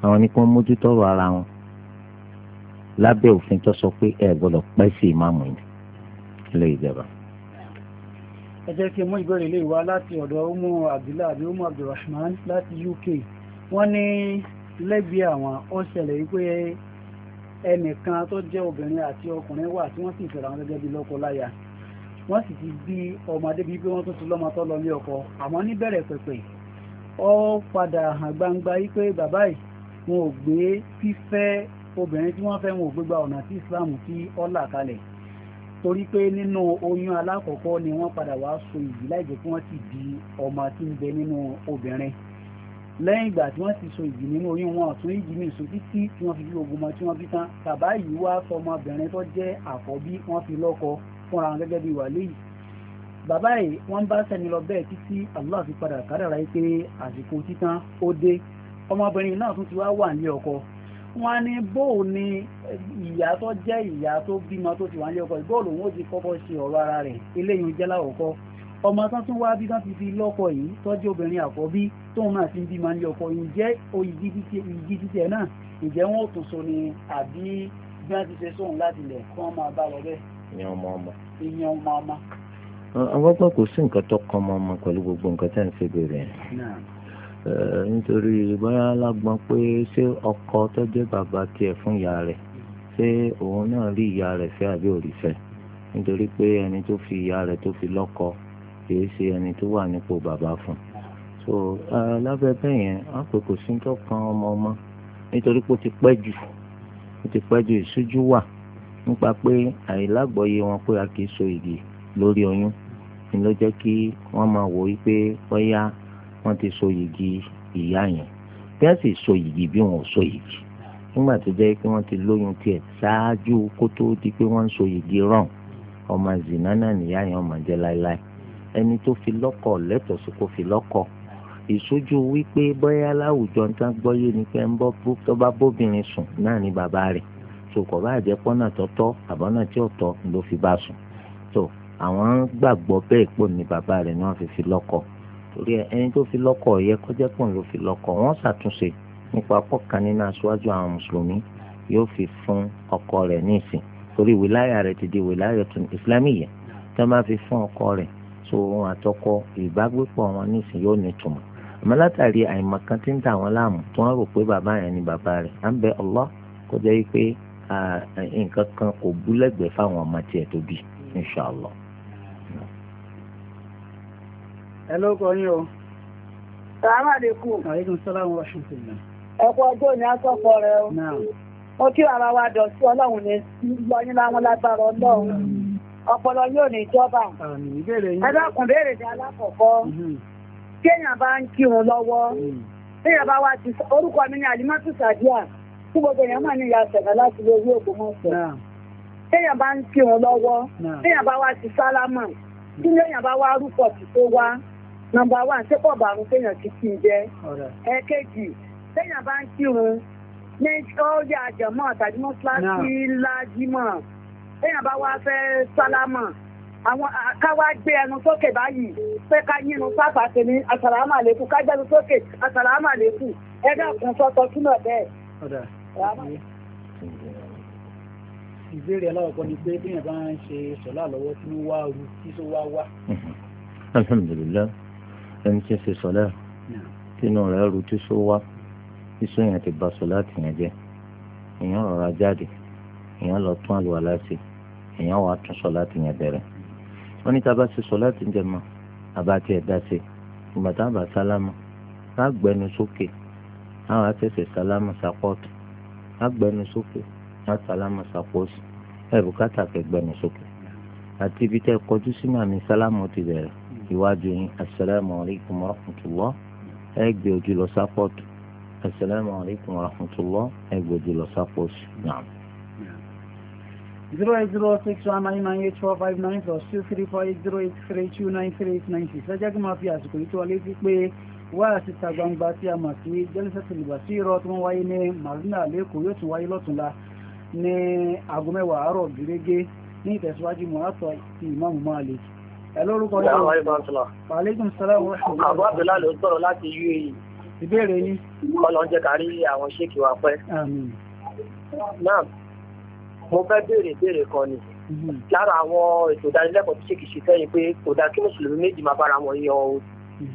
àwọn ní kí wọ́n mójútó ọ̀rọ̀ ara wọn lábẹ́ òfin tó sọ pé ẹ gbọ́dọ̀ pẹ́ sí ìmáàmù yìí ilé ìjọba. ẹ jẹ́ kí n mú ìbéèrè ilé ìwá láti ọ̀dọ̀ umu abdullah àbí umu abdulrahman láti U K. wọ́n ní lẹ́bi àwọn ó ṣẹlẹ̀ wípé ẹnìkan tó jẹ́ obìnrin àti ọkùnrin wà tí wọ́n sì fẹ́ra wọn gẹ́gẹ́ bí lọ́kọ láya wọ́n sì ti bí ọmọdé bíi pé wọ́n tó ti lọ́mọ tó lọ ní ọkọ àmọ́ níbẹ̀rẹ̀ pẹ̀pẹ̀ ó padà hàn gbangba wípé bàbá yìí wọn ò gbé fífẹ́ obìnrin tí wọ́n fẹ́ wọn ò gbé gba ọ̀nà tí Islam tí ó là kalẹ̀ torí pé nínú oyún alákọ̀ọ́kọ́ ni wọ́n padà wá so ìyí láì jẹ́ kí wọ́n sì di ọmọ tí ń bẹ nínú obìnrin lẹ́yìn ìgbà tí wọ́n ti so ìyí nínú oyún wọn ọ̀tún ìyí ní ìso títí tí wọ́n fi bí ogun mọ́ tí wọ́n bí tán bàbá yìí wá fọmọbìnrin tó jẹ́ àkọ́bí wọ́n fi lọ́kọ fúnra wọn gẹ́gẹ́ bí wàlíì bàbá yìí wọ́n bá sẹ́ni lọ bẹ́ẹ̀ títí Allah fi padà kádàrá yìí pé àsìkò títán ó dé ọmọbìnrin náà tún ti wá wà ní ọkọ wọ́n ní bóò ni ìyá tó jẹ́ ìyá tó bímọ tó ti wà ní ọkọ ìbóòlù wọn ó ti kọ́kọ́ ṣe ọ̀rọ̀ ara rẹ̀ eléyìí jẹ́ láwọ̀kọ́ ọmọ tán tún wá bí tán ti fi lọ́kọ yìí tọ́jú obìnrin àkọ́bí tóun náà ti ń bímọ ní ọkọ ǹjẹ́ òyìgì títí ẹ̀ náà ǹjẹ́ wọn ò tún so ni àbí bí wọ́n ti ṣe sóhun láti lẹ̀ kí wọ́n máa bá lọ bẹ́ẹ̀. ìyẹn ọmọ ọmọ. ìyẹn ọmọ ọmọ. àwọn gbọ́ kò sí nǹkan tó kọ́ ọmọ ọmọ pẹ̀lú gbogbo nǹkan tẹ́ ń ṣe bèrè nítorí bóyá lágbọ́n pé ṣé ọkọ tó jẹ́ bàbá tiẹ̀ fún ìyá rẹ̀ ṣé òun náà rí ìyá rẹ̀ fẹ́ àbí ò rí fẹ́ nítorí pé ẹni tó fi ìyá rẹ̀ tó fi lọ́kọ kìí ṣe ẹni tó wà nípò bàbá fún so lábẹ́ bẹ́ẹ̀ yẹn wọ́n pè kò sí tó kan ọmọ ọmọ nítorí pé ó ti pẹ́ jù ó ti pẹ́ jù ìṣújú wà nípa pé àìlágbọ́yé wọn pé a kìí so ìdí lórí oyún ni ló jẹ́ kí wọ́n máa wò ó pé bóyá wọ́n ti so yìgì ìyá yẹn bí wọ́n sì so yìgì bí wọ́n ò so yìgì nígbà tó jẹ́ pé wọ́n ti lóyún tiẹ̀ ṣáájú kó tó di pé wọ́n ń so yìgì rán ọmọ zìnnà náà nìyá yẹn ọmọ jẹ́ láéláé ẹni tó fi lọ́kọ lẹ́tọ̀ọ́ sí kó fi lọ́kọ ìṣojú wípé bóyá láwùjọ ń tán gbọ́yé ni pé ń bọ́ tó bá bóbìnrin sùn náà ní bàbá rẹ̀ tó kọ̀ bá jẹ́ pọ́nà tọ́tọ́ àbọ̀nà tí ò tọ́ ló fi bá sùn tó àwọn gbàgbọ́ bẹ́ẹ̀ pò ní bàbá rẹ̀ ni wọ́n fi fi lọ́kọ torí ẹni tó fi lọ́kọ yẹ kọjá pọ̀ ló fi lọ́kọ wọ́n ṣàtúnṣe nípa pọ̀kan nínú aṣáájú àwọn mùsùlùmí yóò fi fún ọkọ rẹ̀ ní ìsìn torí wìláyà rẹ̀ ti di wìláyà tún islamiyya tó máa fi fún ọkọ rẹ̀ so ohun àtọkọ ìbágbépọ̀ wọn ní ìsìn yóò nítumọ̀ àmọ́ látàrí àìmọ̀kan tí ń dà wọ́n láàmú tí wọ́n rò pé bàbá yẹn ni bàbá rẹ̀ à ń bẹ Allah kó jẹ́ pé nǹkan kan kò bú lẹ́gbẹ̀ẹ́ fáwọn ọmọ tiẹ̀ tó bí inshallah. ẹ ló kọ yín o. Assalamu alaikum. Alaikum salaam wa rahmatullah. ẹ̀kọ́ ọjọ́ ni a sọ́kọ rẹ o. ó kí ara wa dọ̀ sí ọlọ́run ní lọ́yìn láwọn lágbára ọlọ́run ọpọlọ yóò ní ìjọba. ẹ dákun béèrè ní alákọ̀ọ́kọ́ kéèyàn bá ń kírun lọ́wọ́ kéèyàn bá wá ti orúkọ mi ní Alimatu Sadiya tí gbogbo èèyàn máa ní ìyá sẹ̀gà láti lórí Ògbómọ̀ṣọ́. kéèyàn bá ń kírun lọ́wọ́ kéèyàn bá wá ti sálámà tí kéèyàn bá wá rúpọ̀ tí tó wá nọ́mbà wá ṣé pọ̀ bàrún kéèyàn ti kí n jẹ́. ẹ̀ẹ́kejì kéèyàn bá ń kírun ní ọjà àjẹmọ́ tàbí mọ́ṣáláṣí lájímọ̀ téèyàn bá wá fẹ́ sálámà àwọn káwá gbé ẹnu sókè báyìí pé ká yínú sáfà sí ní asàlámà àlékún ká gbẹ́nu sókè asàlámà àlékún ẹgbẹ́ ọ̀kan sọ́tọ̀ túnà bẹ́ẹ̀. ìbéèrè aláwọ̀kọ́ ni pé téèyàn bá ń ṣe sọ̀lá lọ́wọ́ tí ó wá ru tí ó wá wá. alhamdulillah ẹni tí ń ṣe sọ̀lá tínú rẹ̀ ru tí ó wá sísọ yẹn ti ba sọ̀láàtì yẹn jẹ́ èèyàn rọra jáde èèyàn lọ tún àlùwàlá ṣe èèyàn wàá tún sọ̀láàtì yẹn bẹ̀rẹ̀ wọ́n ní tá a bá ṣe sọ̀láàtì jẹ mọ́ àbá tiẹ̀ dá ṣe ìgbà tá a bá sálámà á gbẹnu sókè á wàá ṣẹ̀ṣẹ̀ sálámà sápọ́ọ̀tù á gbẹnu sókè á sálámà sápọ́ọ̀sì ẹ̀ bùkátà kẹ́ gbẹnu sókè àti ibi tẹ́ kọjú sínú àmì sálámà ti bẹ̀rẹ̀ ìwájú yín assalamu alaikum warahmatullah ẹ gbé ojú lọ sápọ́ọ̀tù Assalamu alaikum wa rahmatullah. Ẹgbẹ̀jì lọ sápò sí. zero eight zero six one nine nine eight four five nine plus two three four eight zero eight three two nine three eight nine six. Ẹ jẹ́ kí n máa fi àsìkò yìí tó wọlé sí pé wá síta gbangba tí a mọ̀ sí Jalsatul Basira tí wọ́n wáyé ní Marina lẹ́kọ̀ọ́ yóò tún wáyé lọ́tùnla ní aago mẹ́wàá àárọ̀ gẹ́gẹ́ ní ìtẹ̀síwájú mọ́tò ti Imam Malik. Ẹ lórúkọ yìí. Wa alaikum salaam wa rahmatullah. Àbú Abdullahi ló sọ̀rọ̀ láti U A E. ìbéèrè yín. Ọlọ́run jẹ́ ká rí àwọn ṣéèkì wa pẹ́. Àmín. Náà mo fẹ́ béèrè béèrè kan ni lára àwọn ètò ìdánilẹ́kọ̀ọ́ tó ṣèkì ṣe sẹ́yìn pé kò dá kí mùsùlùmí méjì máa bára wọn yan o.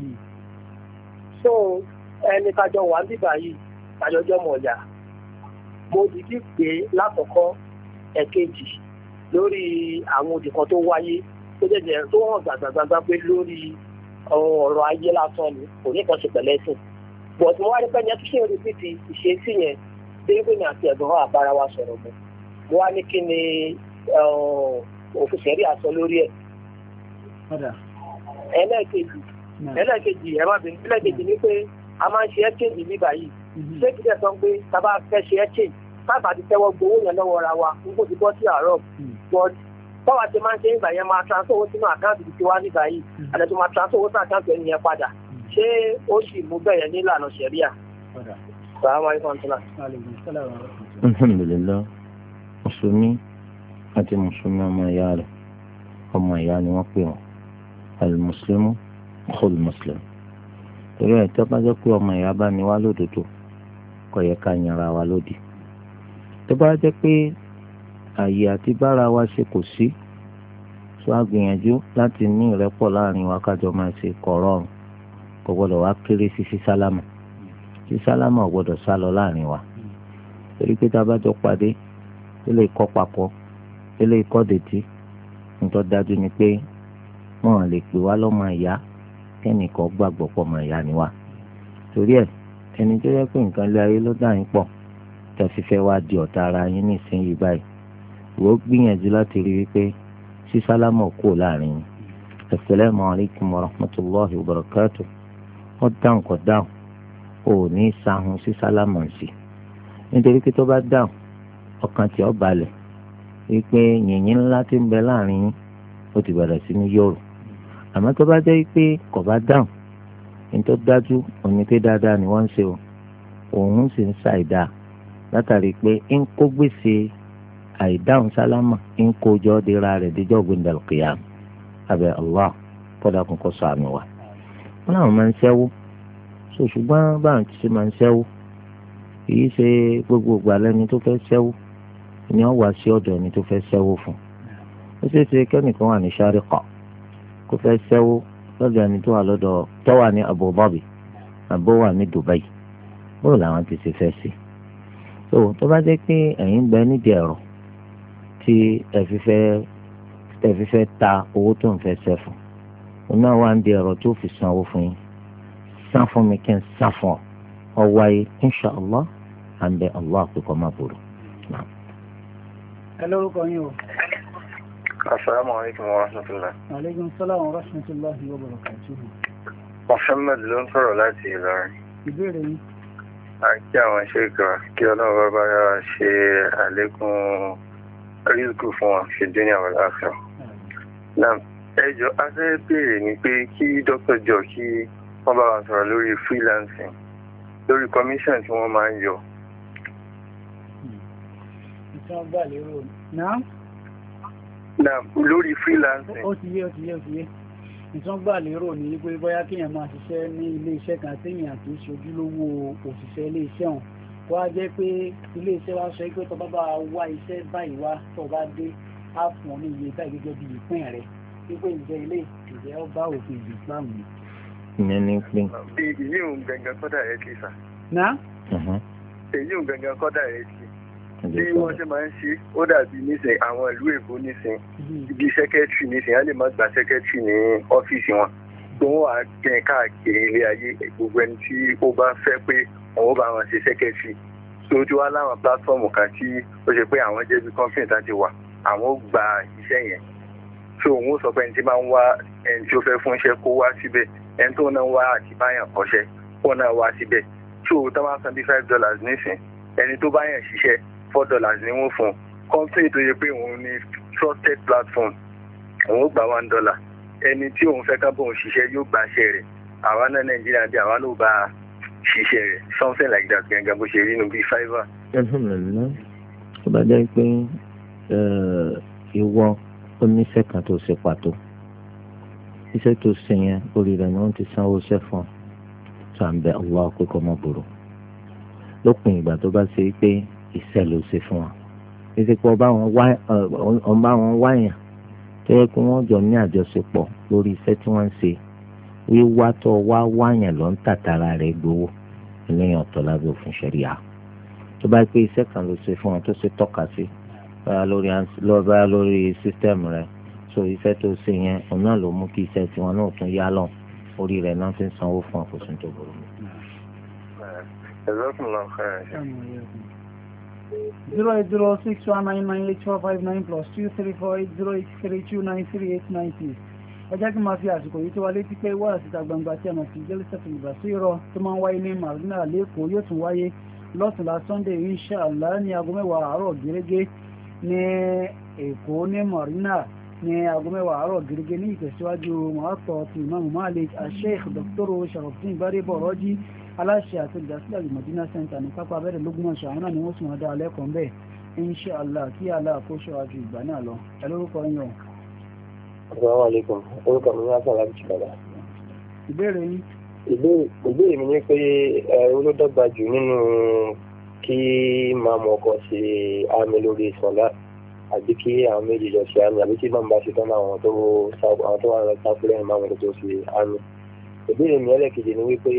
So ẹni kájọ wà bíbá yìí kájọ jọ mọ̀ ọ̀yà mo dìdí pé lákọ̀ọ́kọ́ ẹ̀kejì lórí àwọn òdì kan tó wáyé tó jẹ́jẹ́ tó hàn gbàgbàgbà pé lórí ọ̀rọ̀ ayé lásán ni kò ní kan ṣe pẹ̀lẹ́ sìn. But mo wá rí pé ní ẹ tún ṣe ń rìpítì ìṣesí yẹn tí ń pè ní àti ẹ̀gbọ́n wa àbára wa sọ̀rọ̀ mọ́. Mo wá ní kí ni òfin ṣẹ̀rí àsọ lórí ẹ̀. ẹlẹ́ẹ̀kejì ẹlẹ́ẹ̀kejì ẹ̀ má bínú ẹlẹ́ẹ̀kejì ni pé a máa ń ṣe ẹ́kẹ́jì níbà yìí ṣé kí tẹ̀sán pé tá a bá fẹ́ ṣe ẹ́kẹ́jì tábà ti tẹ́wọ́ gbowó yẹn lọ́wọ́ ra wa n kò ti bọ́ sí àárọ̀ but báwa ti máa ń ṣe nígbà yẹn máa transfer owó sínú àkáǹtì ti wá nígbà yìí àti tó máa transfer owó sí àkáǹtì ẹni yẹn padà ṣé ó sì mú bẹ́ẹ̀ nílànà ṣẹ̀ríà. alhamdulilayi mùsùlùmí àti mùsùlùmí ọmọ ìyá rẹ̀ ọmọ ìyá ni wọ́n pè wọ́n alimuslimu khul muslim torí ẹ̀ tó bá jẹ́ pé ọmọ ìyá bá ní wá lódodo kò yẹ ká yanra wa lódì tó bá jẹ́ pé àyè àti bára wa ṣe kò sí tó a gbìyànjú láti ní ìrẹ́pọ̀ láàrin wa kájọ máa ṣe kọ̀rọ̀ ọ̀run kò gbọ́dọ̀ wá kéré sí sí sálámà sí sálámà ò gbọ́dọ̀ sá lọ láàrin wa torí pé tá a bá jọ pàdé ó lè kọ́ papọ̀ ó lè kọ́ dètí nítorí dájú ni pé wọn lè pè wá lọ́mọ ìyá kẹ́nìkan gbàgbọ́ pọ̀ mọ́ ìyá ni wá torí ẹ̀ ẹni tó yẹ pé nǹkan lé ayé ló dà yín pọ̀ tẹ̀sí fẹ́ wá di ọ̀tá ara yín nísìnyí báyìí wò ó gbìyànjú láti rí i pé sí sálámà kúrò láàrin yín assalamu alaikum wa rahmatullahi wa barakatuh wọ́n dáhùn kọ́ dáhùn ò ní sahun sí sálámà sí nítorí pé tó bá dáhùn ọkàn tí ó balẹ̀ wípé yìnyín ńlá tí ń bẹ láàrin yín ó ti bẹ̀rẹ̀ sí ní yòrò àmọ́ tó bá jẹ́ pé kò bá dáhùn ní tó dájú òní pé dáadáa ni wọ́n ń ṣe o òun sì ń ṣàìdá látàrí pé ń kó gbèsè àìdáhùn sálámà ń kó jọ dira rẹ̀ díjọ́ gbẹ̀ndàlù kìyàm abẹ́ Allah kọ́dà kún kó ṣàánú wa. wọ́n náà máa ń ṣẹ́wó so ṣùgbọ́n báwọn ti ṣe máa ń ṣẹ́wó kì í ṣe gbogbo ìgbà lẹ́ni tó fẹ́ ṣẹ́wó ni wọ́n wá sí ọ̀dọ̀ ẹni tó fẹ́ ṣẹ́wó fún ó ṣeé ṣe kẹ́nìkan wà ní sáríkà kó fẹ́ ṣẹ́wó lọ́dọ̀ ẹni tó wà lọ́dọ̀ tó wà ní Abu Dhabi àbó wà ní Dubai bóòlù làwọn ti ṣe fẹ́ sí so tó bá jẹ́ pé ẹ̀yin gbẹ nídìí ẹ̀rọ tí ẹ fi fẹ́ ẹ fi fẹ́ ta owó tó ń fẹ́ ṣẹ́ fún òun náà wà ń di ẹ̀rọ tó fi san owó fún yín san fún mi kí n san fún ọ ọ wáyé insha Allah à ń bẹ Allah àpèkọ́ má burú. ẹ lórúkọ yín o. Assalamu alaikum wa rahmatullah. Alaikum salam wa rahmatullahi wa barakatuh. Muhammad ló ń sọ̀rọ̀ láti Ìlọrin. Ìbéèrè yín. Àkí àwọn ṣèkà kí ọlọ́run bá bá ṣe àlékún rízùkù fún wa fi dúnìá wal akhirah. Náà ẹjọ́ a fẹ́ béèrè ni pé kí dókítà jọ kí wọ́n bá wa sọ̀rọ̀ lórí freelancing lórí commission tí wọ́n máa ń yọ. Ìtàn gbà lérò náà. Náà lórí freelancing. Ó ti yé ó ti yé ó ti yé. Ìtàn gbà lérò ní pé bóyá kéèyàn máa ṣiṣẹ́ ní ilé iṣẹ́ kan téèyàn kì í ṣojúlówó òṣìṣẹ́ ilé iṣẹ́ ọ̀hún. Wá jẹ́ pé ilé iṣẹ́ wa sọ pé tó bá bá wá iṣẹ́ báyìí wá tó bá dé á fún ọ ní iye báyìí gẹ́gẹ́ bí ìpín rẹ̀. Wípé ìjẹ́ ilé ìjẹ́ ó bá òfin ìlú Islam ni. Ìyẹn ní pín. Èyí ò ń gangan kọ́dà ẹ̀ kì í sà. Náà? Èyí ò ń gangan kọ́dà ẹ̀ kì í. Bí wọ́n ṣe máa ń ṣe ó dàbí nísìn àwọn ìlú èkó nísìn ibi sẹ́kẹ́tìrì nísìn á lè má gba sẹ́kẹ́tìrì ní ọ́fíìsì wọn tó wọ́n wá gbìn káàkiri ilé ayé gbogbo ẹni tí ó bá fẹ́ pé àwọn bá wọn ṣe sẹ́kẹ́tìrì tó tí wá láwọn pílátífọ́ọ̀mù kan tí ó ṣe pé àwọn jẹ́ bí kọ́ńfìn tá ti wà àwọn ó gba iṣẹ́ yẹn tó òun ó sọ pé ẹni tí máa ń wá ẹni tí ó fẹ́ fún iṣẹ́ kó wá síbẹ̀ ẹni tó náà wá àti báyàn kọ́ṣẹ́ kó náà wá síbẹ̀ tó tó máa san bí five dollars nísìn ẹni tó báyàn ṣiṣẹ́ four dollars ni wọ́n fún company tó yẹ pé òun ní trusted platform òun ó gba one dollar ẹni tí òun fẹ́ ká bóun ṣiṣẹ́ yóò gba iṣẹ́ rẹ̀ àwa náà nàìjíríà bí àwa ló bá ṣiṣẹ́ rẹ̀ something like that gangan bó ṣe rí nu bíi fiverr. alhamdulilayi tó bá jẹ́ pé ìwọ oníṣẹ́ kan tó ṣe pàtó iṣẹ́ tó ṣe yẹn orí rẹ̀ ni wọ́n ti sanwó iṣẹ́ fún ọ tó à ń bẹ Allah pé kọ́ mọ́ burú lópin ìgbà tó bá ṣe pé iṣẹ́ ló ṣe fún wa títí pé ọba wọn wáyàn tó yẹ kí wọ́n jọ ní àjọṣepọ̀ lórí iṣẹ́ tí wọ́n ń ṣe wíwá tó wá wáyàn lọ ń tàtàrà rẹ̀ gbowó eléyàn ọ̀tọ̀ lábẹ́ òfin ṣẹ̀ríà tó bá pé iṣẹ́ kan ló ṣe fún wọn tó ṣe tọ́ka sí báyà lórí báyà lórí sísítẹ́ẹ̀mù rẹ̀ so iṣẹ́ tó ṣe yẹn òun náà ló mú kí iṣẹ́ tiwọn náà tún yá lọ orí rẹ̀ náà fi ń sanwó fún àkóso tó burú. zero eight zero six one nine nine eight four five nine plus two three four eight zero eight three two nine three eight nine six. ẹ jẹ́ kí n máa fi àsìkò yìí tó wá létí pé wá síta gbangba tí a mọ̀ sí jẹ́lísẹ̀tì ìbásírọ̀ tó máa ń wáyé ní marina lẹ́kọ̀ọ́ yóò tún wáyé lọ́tùnlá sunday inshallah ní aago mẹ́wàá àárọ̀ gẹ́gẹ́ ní èkó ní marina ní aago mẹ́wàá àárọ̀ gẹ́gẹ́ ní ìtẹ̀síwájú mọ́tò ti imam malik asheikh dr sharafdin gbadebo rọ́jí aláṣẹ àti olùdásílẹ̀ alimọ̀dínà center ní pápá abẹ́rẹ́ lógúnmọ̀ṣọ́ àwọn náà ni wọ́n sì wọ́n dá alẹ́kọ̀ọ́ bẹ́ẹ̀ inshallah kí aláàkóso àjò ìgbà náà lọ ẹ lórúkọ yín o. Assalamu alaikum. Orúkọ mi ní Asala Bíṣìkàdá. Ìbéèrè yín. Ìbéèrè mi ní pé olódọ́gba jù nínú kí máa mọ ọkọ ṣe àmì lórí ìsọ̀lá àbí kí àwọn méjì jọ ṣe àmì àbí kí máa ń bá ṣe tán àwọn tó àwọn tó wà lọ sáfúlẹ̀ máa wọn tó ṣe àmì. Ìbéèrè mi ẹlẹ́kejì ni wípé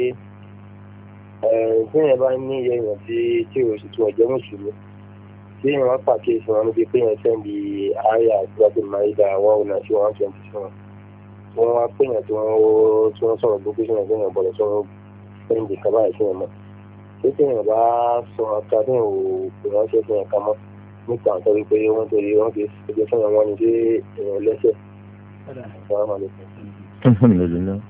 tí èèyàn bá ní iye èèyàn tí tí ò sì tún ọjọ́ mùsùlùmí tí èèyàn wá pàkíyèsí wọn níbi pé èèyàn sẹ́ndì àyà àti máìdá wà ọ̀nà tí wọ́n twenty seven tí wọ́n wá péyàn tí wọ́n tí wọ́n sọ̀rọ̀ gbogbo ìṣẹ̀lẹ̀ tí èèyàn bọ̀dọ̀ sọ̀rọ̀ sẹ́ndì kábà ìṣẹ̀lẹ̀ mọ́ tí èèyàn bá sọ akadé ò pè ránṣẹ́ fún ẹ̀ka mọ́ nípa àtọ́ wípé wọ́n torí wọ́n fi ṣe fún wọn ní dé èèyàn lẹ́sẹ̀. alhamdulillah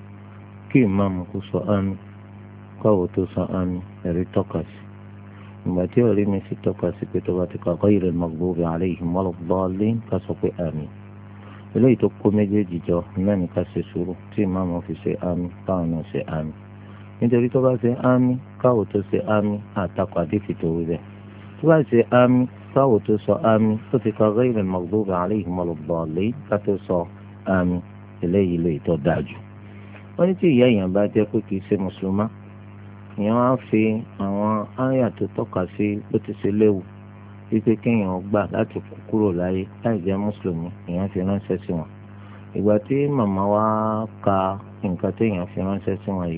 kí ìmáàmù kó sọ àmì káwọ́ tó sọ àmì ẹ̀rí tọ́ka sí ìgbà tí ọ̀rẹ́ mi sì tọ́ka sí pé tó bá ti kà ghayril maghdubi alayhim waladdallin ká sọ pé àmì eléyìí tó kó méjèèjì jọ náà ní ká ṣe sùúrù tí ìmáàmù fi ṣe àmì káwọn náà ṣe àmì nítorí tó bá ṣe àmì káwọ́ tó ṣe àmì àtakò àdéfì tó wí bẹ́ẹ̀ tó bá ṣe àmì káwọ́ tó sọ àmì tó ti kà ghayril maghdubi alayhim waladdallin ká tó sọ àmì eléyìí lè tó dáa jù. wọ́n ní tí ìyá èèyàn bá jẹ́ pé kì í ṣe mùsùlùmá èèyàn á fi àwọn àyà tó tọ́ka sí bó ti ṣe léwu wípé kéèyàn gbà láti kú kúrò láyé láì jẹ́ mùsùlùmí èèyàn fi ránṣẹ́ sí wọn. ìgbà tí màmá wa ka nǹkan téèyàn fi ránṣẹ́ sí wọn yìí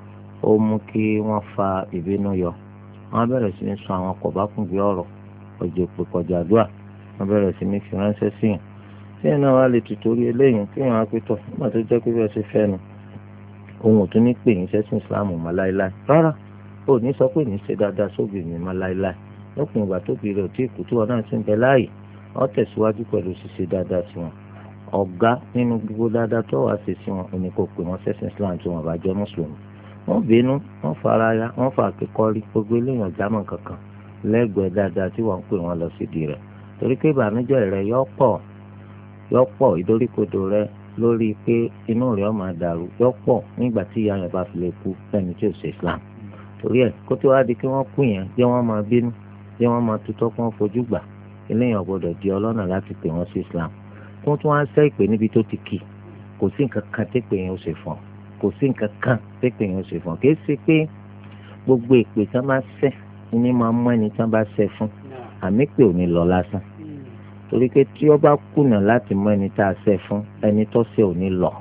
ó mú kí wọ́n fa ìbínú yọ. wọ́n bẹ̀rẹ̀ sí ní sọ àwọn kọ̀bákùngbé ọ̀rọ̀ ọjọ́ pé kọjá àdúrà wọ́n bẹ̀rẹ̀ sí ní fi ránṣẹ́ sí yàn. téèyàn náà wá lè tìtorí eléyìí kéèyàn á pé tọ̀ nígbà tó jẹ́ pé bẹ́ẹ̀ ṣe fẹ́ nu òun ò tún ní pè ní sẹ́sìn ìsìláàmù mọ́ láéláé rárá ó ní sọ pé ní ṣe dáadáa sóbì mi mọ́ láéláé lópin ìgbà tóbi rẹ̀ ò tí kù tí wọn náà ti ń bẹ láàyè wọ́n tẹ̀síwájú pẹ̀lú ṣíṣe dáadáa sí wọn ọ̀gá nínú gbogbo dáadáa tó wàá ṣe sí wọn ò ní kó pè wọ́n sẹ́sìn ìsìláàmù tí wọ́n bá jẹ́ mùsùlùmí wọ́n bínú wọ́n fara ya wọ́n fà kíkọ́rí gbogbo eléyàn jámọ̀ kankan lẹ́gbẹ̀ẹ́ dáadáa tí wọ́n ń pè wọ́n lọ sídìí rẹ̀ torí pé ìbànújẹ́ rẹ̀ yọ pọ̀ yọ pọ̀ ìdóríkodò rẹ̀ lórí pé inú rẹ̀ ó máa dàrú yọ pọ̀ nígbà tí ìyá yẹn bá fi lè kú lẹ́ni tí ò ṣe Islam torí ẹ̀ kó tó wá di kí wọ́n kú yẹn jẹ́ wọ́n máa bínú jẹ́ wọ́n máa tutọ́ kí wọ́n fojú gbà eléyàn gbọ́dọ̀ di ọlọ́nà láti pè wọ́n sí Islam kí wọ́n tún wá sẹ́ ìpè níbi tó ti kì kò sí nǹkan kan tẹ́pẹ̀ yẹn ó ṣe fún kò sí nǹkan kan tẹ́pẹ̀ yẹn ó ṣe fún kì í ṣe pé gbogbo ìpè tí wọ́n bá sẹ́ ní máa mú ẹni tí wọ́n bá sẹ́ fún àmì pé ò ní lọ lásán torí pé tí ó bá kùnà láti mọ ẹni tá a ṣe fún ẹni tó ṣe ò ní lọ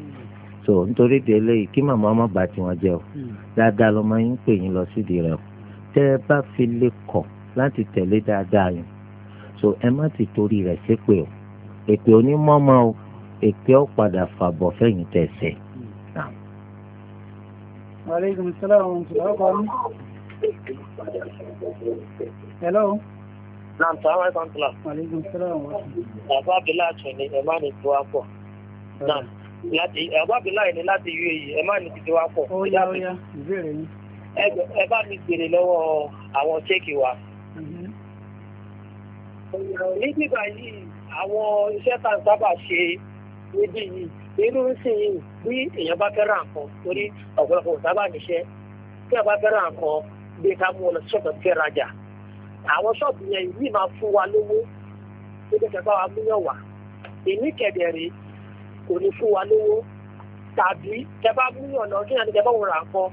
so nítorí de eléyìí kí màmá ọmọ bá tiwọn jẹ o dáadáa ló máa ń pè yín lọ sídìí rẹ̀ o tẹ́ ẹ bá fi lè kọ̀ láti tẹ̀lé dáadáa yín so ẹ má ti torí rẹ̀ ṣépè o èpè onímọ̀ọ́mọ́ o èpè ó padà fàbọ̀ fẹ̀yìn tẹ̀sẹ̀. Aleykum salaam wa rahmatullahi. Hello. Naam, salaam alaikum tula. Aleykum salaam wa rahmatullahi. Bàbá Abdullahi tún ní ẹ má ní tiwa pọ̀. Naam, láti Bàbá Abdullahi ní láti U A E ẹ má ní tiwa pọ̀. Ó yá ó yá ìbéèrè yín. Ẹ bá mi gbèrè lọ́wọ́ àwọn ṣéèkì wa. Ní bíbá yìí, àwọn iṣẹ́ tá à ń sábà ṣe níbí yìí, inú ń sìn yìí bí èèyàn bá fẹ́ ra nǹkan torí ọ̀pọ̀lọpọ̀ ò sábà níṣẹ́. Tí èèyàn bá fẹ́ ra nǹkan bí ká mú ọ lọ ṣọ́ọ̀bù fẹ́ rajà. Àwọn ṣọ́ọ̀bù yẹn yìí máa fún wa lówó tó dẹ́kẹ̀ bá wa múyàn wá. Èmi kẹ̀dẹ̀rẹ̀ kò ní fún wa lówó tàbí tẹ bá múyàn lọ kí ẹni tẹ bá wọn ra nǹkan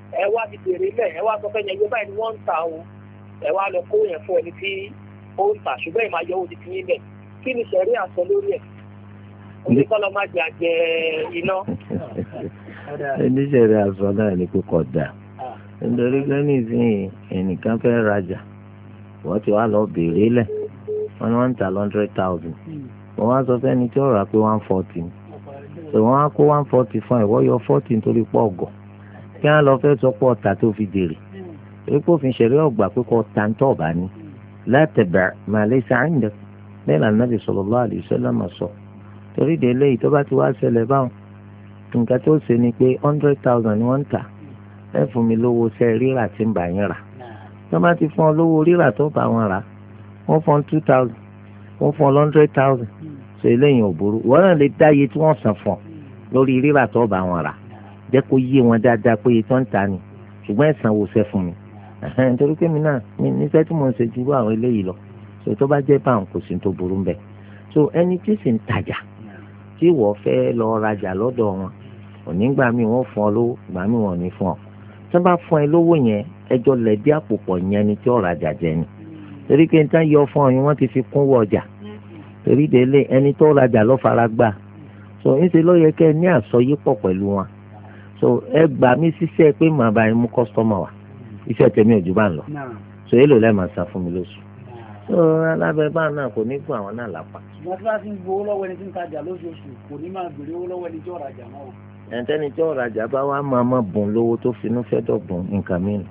ẹ wá ti bèrè lẹ̀ ẹ wá sọ fẹ́ yẹn yóò báyìí ni wọ́n ń ta o ẹ wá lọ kó yẹn fún ẹni tí ó ń tà ṣùgbọ́n ẹ máa yọ owó ti fi yín bẹ̀ kí ni sẹ̀rí àsọ lórí ẹ̀ oníkọ́lọ́ má jẹ àjẹ iná. oníṣẹ̀rí àsọ náà ni pé kò dáa nítorí pé nísìnyí ẹnìkan fẹ́ rajà wọ́n ti wá lọ bèrè lẹ̀ wọ́n ní wọ́n ń ta hundred thousand wọ́n wá sọ fẹ́ni tí ó rà pé one forty so wọ́n á kó one forty fún ẹ̀ wọ́n yọ forty nítorí pọ̀ ọ̀gọ̀ kí wọ́n lọ fẹ́ sọ pé ọ̀tà tó fi dèrè torí pé òfin ṣẹ̀rí ọ̀gbà pé kò ta ń tọ̀ bá ní látẹ̀bẹ̀ máa lé sáyẹ̀ndẹ̀ bẹ́ẹ̀ lànà Nabi sallallahu alaihi wasallam sọ torí de eléyìí tó bá ti wá ṣẹlẹ̀ báwọn nǹkan tó ṣe ni pé hundred thousand ni wọ́n ń tà ẹ fún mi lówó ṣe rírà tí ń bà yín rà tó bá ti fún ọ lówó rírà tó bá wọn rà wọ́n fún ọ two thousand wọ́n fún ọ hundred thousand ṣe eléyìí ò burú wọ́n náà lè dá iye tí wọ́n san fún ọ lórí rírà tó bá wọn rà jẹ́ kó yé wọn dáadáa pé iye tó ń ta ni ṣùgbọ́n ẹ̀sán wo ṣe fún mi nítorí pé mi náà níṣẹ́ tí mo ń ṣe ju àwọn eléyìí lọ ṣe tó bá jẹ́ báwọn kò sí tó burú bẹ́ẹ̀ so ẹni tí sì ń tajà tí wọ́n fẹ́ lọ rajà lọ́dọ̀ wọn onígbà míì wọ́n fún ọ lówó ìgbà míì wọ́n ní fún ọ tí wọ́n bá fún ẹ lówó yẹn ẹjọ́ lẹ̀dí àpòpọ̀ yẹn ni tí ó rajà jẹ ni torí pé níta yọ fún ọ yẹn wọ́n ti fi kúnwọ́ ọjà torí délé ẹni tó rajà ló fara gbà so ńṣe ló yẹ kẹ́ ẹ ní àsọyípọ̀ pẹ̀lú wọn so ẹ gbà mí síṣẹ́ pé màá bá yín mú kọ́sítọ́mà wá iṣẹ́ tèmi ò jù bá ń lọ so èlò lẹ́ẹ̀ máa san fún mi lóṣù so alábẹ́ bá náà kò ní gbọ́ àwọn náà lápá. ṣùgbọ́n tí wọ́n ti ń gbowó lọ́wọ́ ẹni tí ń tajà lóṣooṣù kò ní máa gbèrè owó lọ́wọ́ ẹni tí ó rajà náà. ẹ̀ńtẹ́ni tí ó rajà bá wá máa má bùn lówó tó finú fẹ́ dọ̀gbọ̀n nǹkan mìíràn.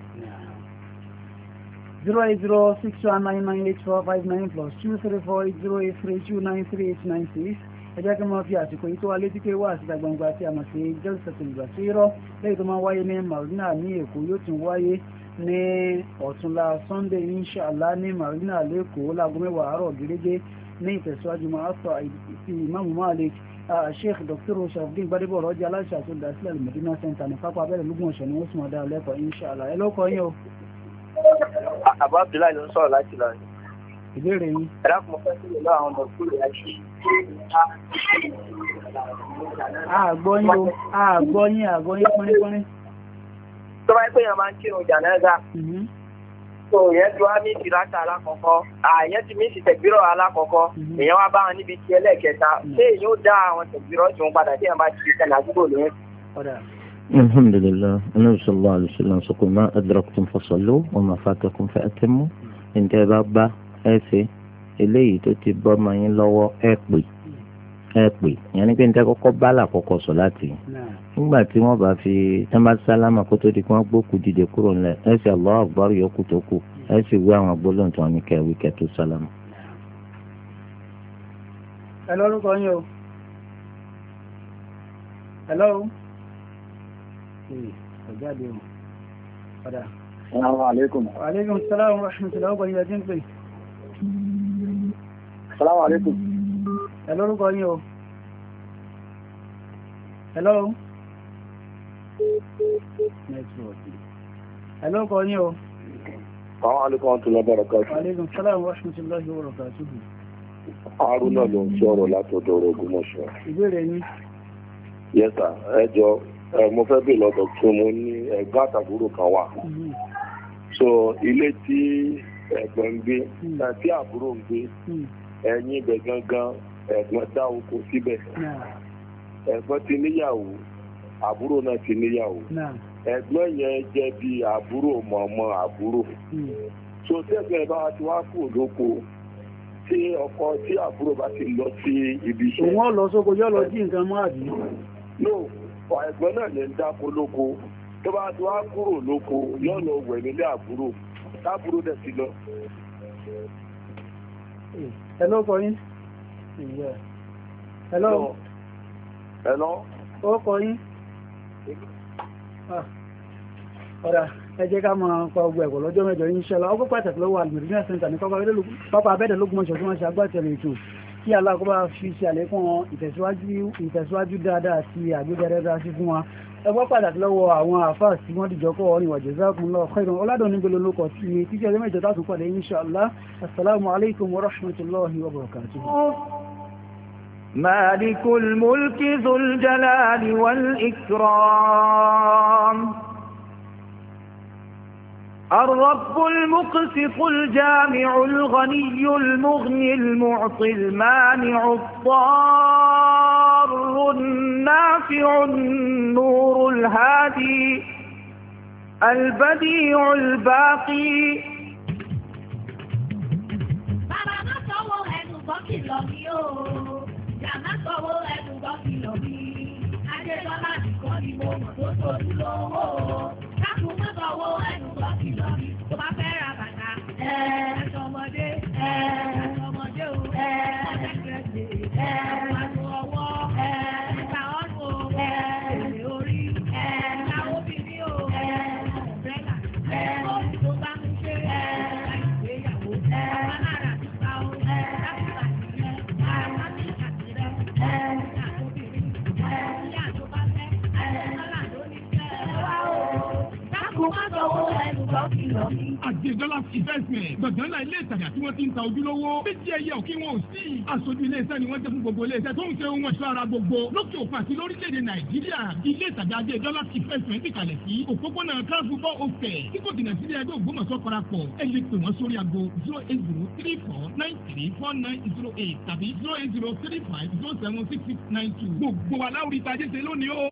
zero eight zero six one nine nine eight four five nine plus two three four eight zero eight three two nine three eight nine six ẹ jẹ́ kí wọ́n fi àsìkò yìí tó wá létí pé wá àsìkò gbangba tí a mọ̀ sí Jalsatul Basira lẹ́yìn tó máa wáyé ní Marina ní Èkó yóò tún wáyé ní ọ̀túnla Sunday inshallah ní Marina lẹ́kọ̀ọ́ láago mẹ́wàá àárọ̀ gẹ́gẹ́ ní ìtẹ̀síwájú máa sọ àìsí Imam Malik Sheikh Doctor Sharafdin Gbadebo ọ̀rọ̀jì aláṣà tó dá sílẹ̀ Medina Center ní pápá abẹ́rẹ́ lógún ọ̀sẹ̀ ni wọ́n sì máa dá lẹ́kọ̀ọ́ inshallah ẹ lọ́kọ̀ yín o. Àbá Abdullahi ló ń sọ̀rọ̀ láti lọ. Ìbéèrè yín. Ẹ̀rọ kò fẹ́ sí ìlú àwọn ọmọ ìkúrò láti. Àgbọ́yín o, àgbọ́yín, àgbọ́yín pínrín-pínrín. Tó bá yẹ pé èèyàn máa ń kírun jánásà. So ìyẹn tí wàá mí ti rákà alákọ̀ọ́kọ́, àyẹn ti mí ti tẹ̀gbírọ̀ alákọ̀ọ́kọ́, èèyàn wá bá wọn níbi tí ẹlẹ́ẹ̀kẹta. Ṣé èèyàn ó dá àwọn tẹ̀gbírọ̀ tí wọ́n padà tí èèyàn bá ti tẹ̀lé àdúgbò lóyún? Alhamdulillah, Ànábì sallallahu alaihi wasallam sọ pé ma adraktum fasallu wa ma fatakum fa atimmu. Ǹjẹ́ bá bá ẹ ṣe eléyìí tó ti bọ́ ọmọ yín lọ́wọ́ ẹ pè ẹ pè yẹn ni pé níta kọ́kọ́ bá làkọ́kọ́ sọ láti nígbà tí wọ́n bá fi tẹ́ḿbà sálámà kó tó di kí wọ́n gbókù dìde kúrò ńlẹ̀ ẹ sì Allahu Akbar yòókù tó kù ẹ sì wí àwọn gbólóhùn tó ní kẹwì kẹtù sálámà. ẹ lórúkọ yín o. hello. ọ̀jáde o. padà. Assalamu alaikum. Wa alaikum assalam wa rahmatullahi wa barakatuh. Assalamu alaikum. Ẹ lórúkọ yín o. Hello. Network. Ẹ lórúkọ yín o. Assalamu alaikum wa rahmatullahi wa barakatuh. Wa alaikum assalam wa rahmatullahi wa barakatuh. Haruna ló ń sọ̀rọ̀ látọ̀dọ̀ Ògbómọ̀ṣọ́. Ìbéèrè yín. Yes sir, ẹ jọ mo fẹ́ bèèrè lọ́dọ̀ tó mo ní ẹ̀gbọ́n àtàbúrò kan wà. So ilé tí ẹ̀gbọ́n ń gbé tí àbúrò ń gbé ẹ̀yìn ibẹ̀ gangan ẹ̀gbọ́n dá oko síbẹ̀. Ẹ̀gbọ́n ti níyàwó àbúrò náà ti níyàwó. Ẹ̀gbọ́n yẹn jẹ́ bí àbúrò mọ̀ọ́mọ́ àbúrò. So tí ẹ̀gbọ́n bá ti wá kú lóko tí ọkọ tí àbúrò bá ti lọ sí ibi iṣẹ́. Òun lọ sóko yóò lọ jí nǹkan mọ́ àbí. No, ẹ̀gbọ́n náà lè ń dáko lóko. Tó bá tó wá kúrò lóko yóò lọ wẹ̀ nílé àbúrò tábúrò dẹ̀ ti lọ. Hello kọ yín. Hello. Hello. Ó kọ yín. Ọ̀rà ẹ jẹ́ ká máa pa ọgbọ̀ ẹ̀kọ́ lọ́jọ́ mẹ́jọ inshallah ọkọ̀ pàtàkì lọ́wọ́ Al-Medina Center ní pápá abẹ́dẹ̀ lógúnmọ̀ṣọ́ tí wọ́n ṣe agbátẹrù ètò kí aláàkọ́bá fi ṣe àlékún ìtẹ̀síwájú dáadáa àti àgbéga dáadáa sí fún wa. Ẹgbọ́ pàtàkì lọ́wọ́ àwọn àfáà tí wọ́n dìjọ kọ́ orin wa jazakumullahu khairan ọládùn ní gbolo lókọ̀ tí títí ọjọ́ mẹ́jọ tátún pàdé inshallah. Assalamu alaikum wa rahmatullahi wa barakatuh. Malikul mulki dhul jalali wal ikram الرب المقسط الجامع الغني المغني المعطي المانع الضار النافع النور الهادي البديع الباقي. Tó bá fẹ́ ra bàtà ẹ̀ẹ́dọ̀ ọmọdé ẹ̀ẹ́dọ̀ ọmọdé o ẹ̀ẹ́dẹ̀gbẹ̀sẹ̀ ẹ̀ẹ́dọ̀ ọwọ́ ẹ̀ẹ́dà ọ̀nù ẹ̀ẹ́dẹ̀ orí ẹ̀ẹ́dà obìnrin o ẹ̀ẹ́dẹ̀gbẹ̀là ẹ̀ẹ́dọ̀ tó bá ń ṣe ẹ̀ẹ́dà ìgbéyàwó ẹ̀ẹ́dà títà o ẹ̀ẹ́dà títà ìrẹ́ ẹ̀ẹ́dà títà ìrẹ́ ẹ̀ẹ́dà obìnrin ẹ̀ẹ́dà tó bá fẹ́ ẹ̀ẹ́dà lórí ẹ̀ẹ́dà o dákun má sọ̀wọ́ ẹ̀ẹ́dùgbọ́ kìlọ̀ mi. Àjẹjọ́lá investment gbọ̀ngàn náà ilé ìtajà tí wọ́n ti ń ta ojúlówó méjì ẹyẹ òkè wọn ò sí. Aṣojú ilé iṣẹ́ ni wọ́n jẹ́ fún gbogbo ilé iṣẹ́ tó ń ṣe ohun ẹ̀ṣọ́ ara gbogbo lókè òkun àti lórílẹ̀‐èdè Nàìjíríà. Ilé ìtajà Àjẹjọ́lá investment ti kalẹ̀ sí òpópónà káfíńbọ̀ òfẹ́ tí kò dìnnà sílé ẹgbẹ́ Ògbómọ̀ṣọ́ parapọ̀. Ẹ lè pè wọ́n sórí ago zero eight zero three four nine three four nine zero eight tàbí zero eight zero three five zero seven six six nine two. Gbogbo wa láwùrí ìtajà ṣe lónìí o.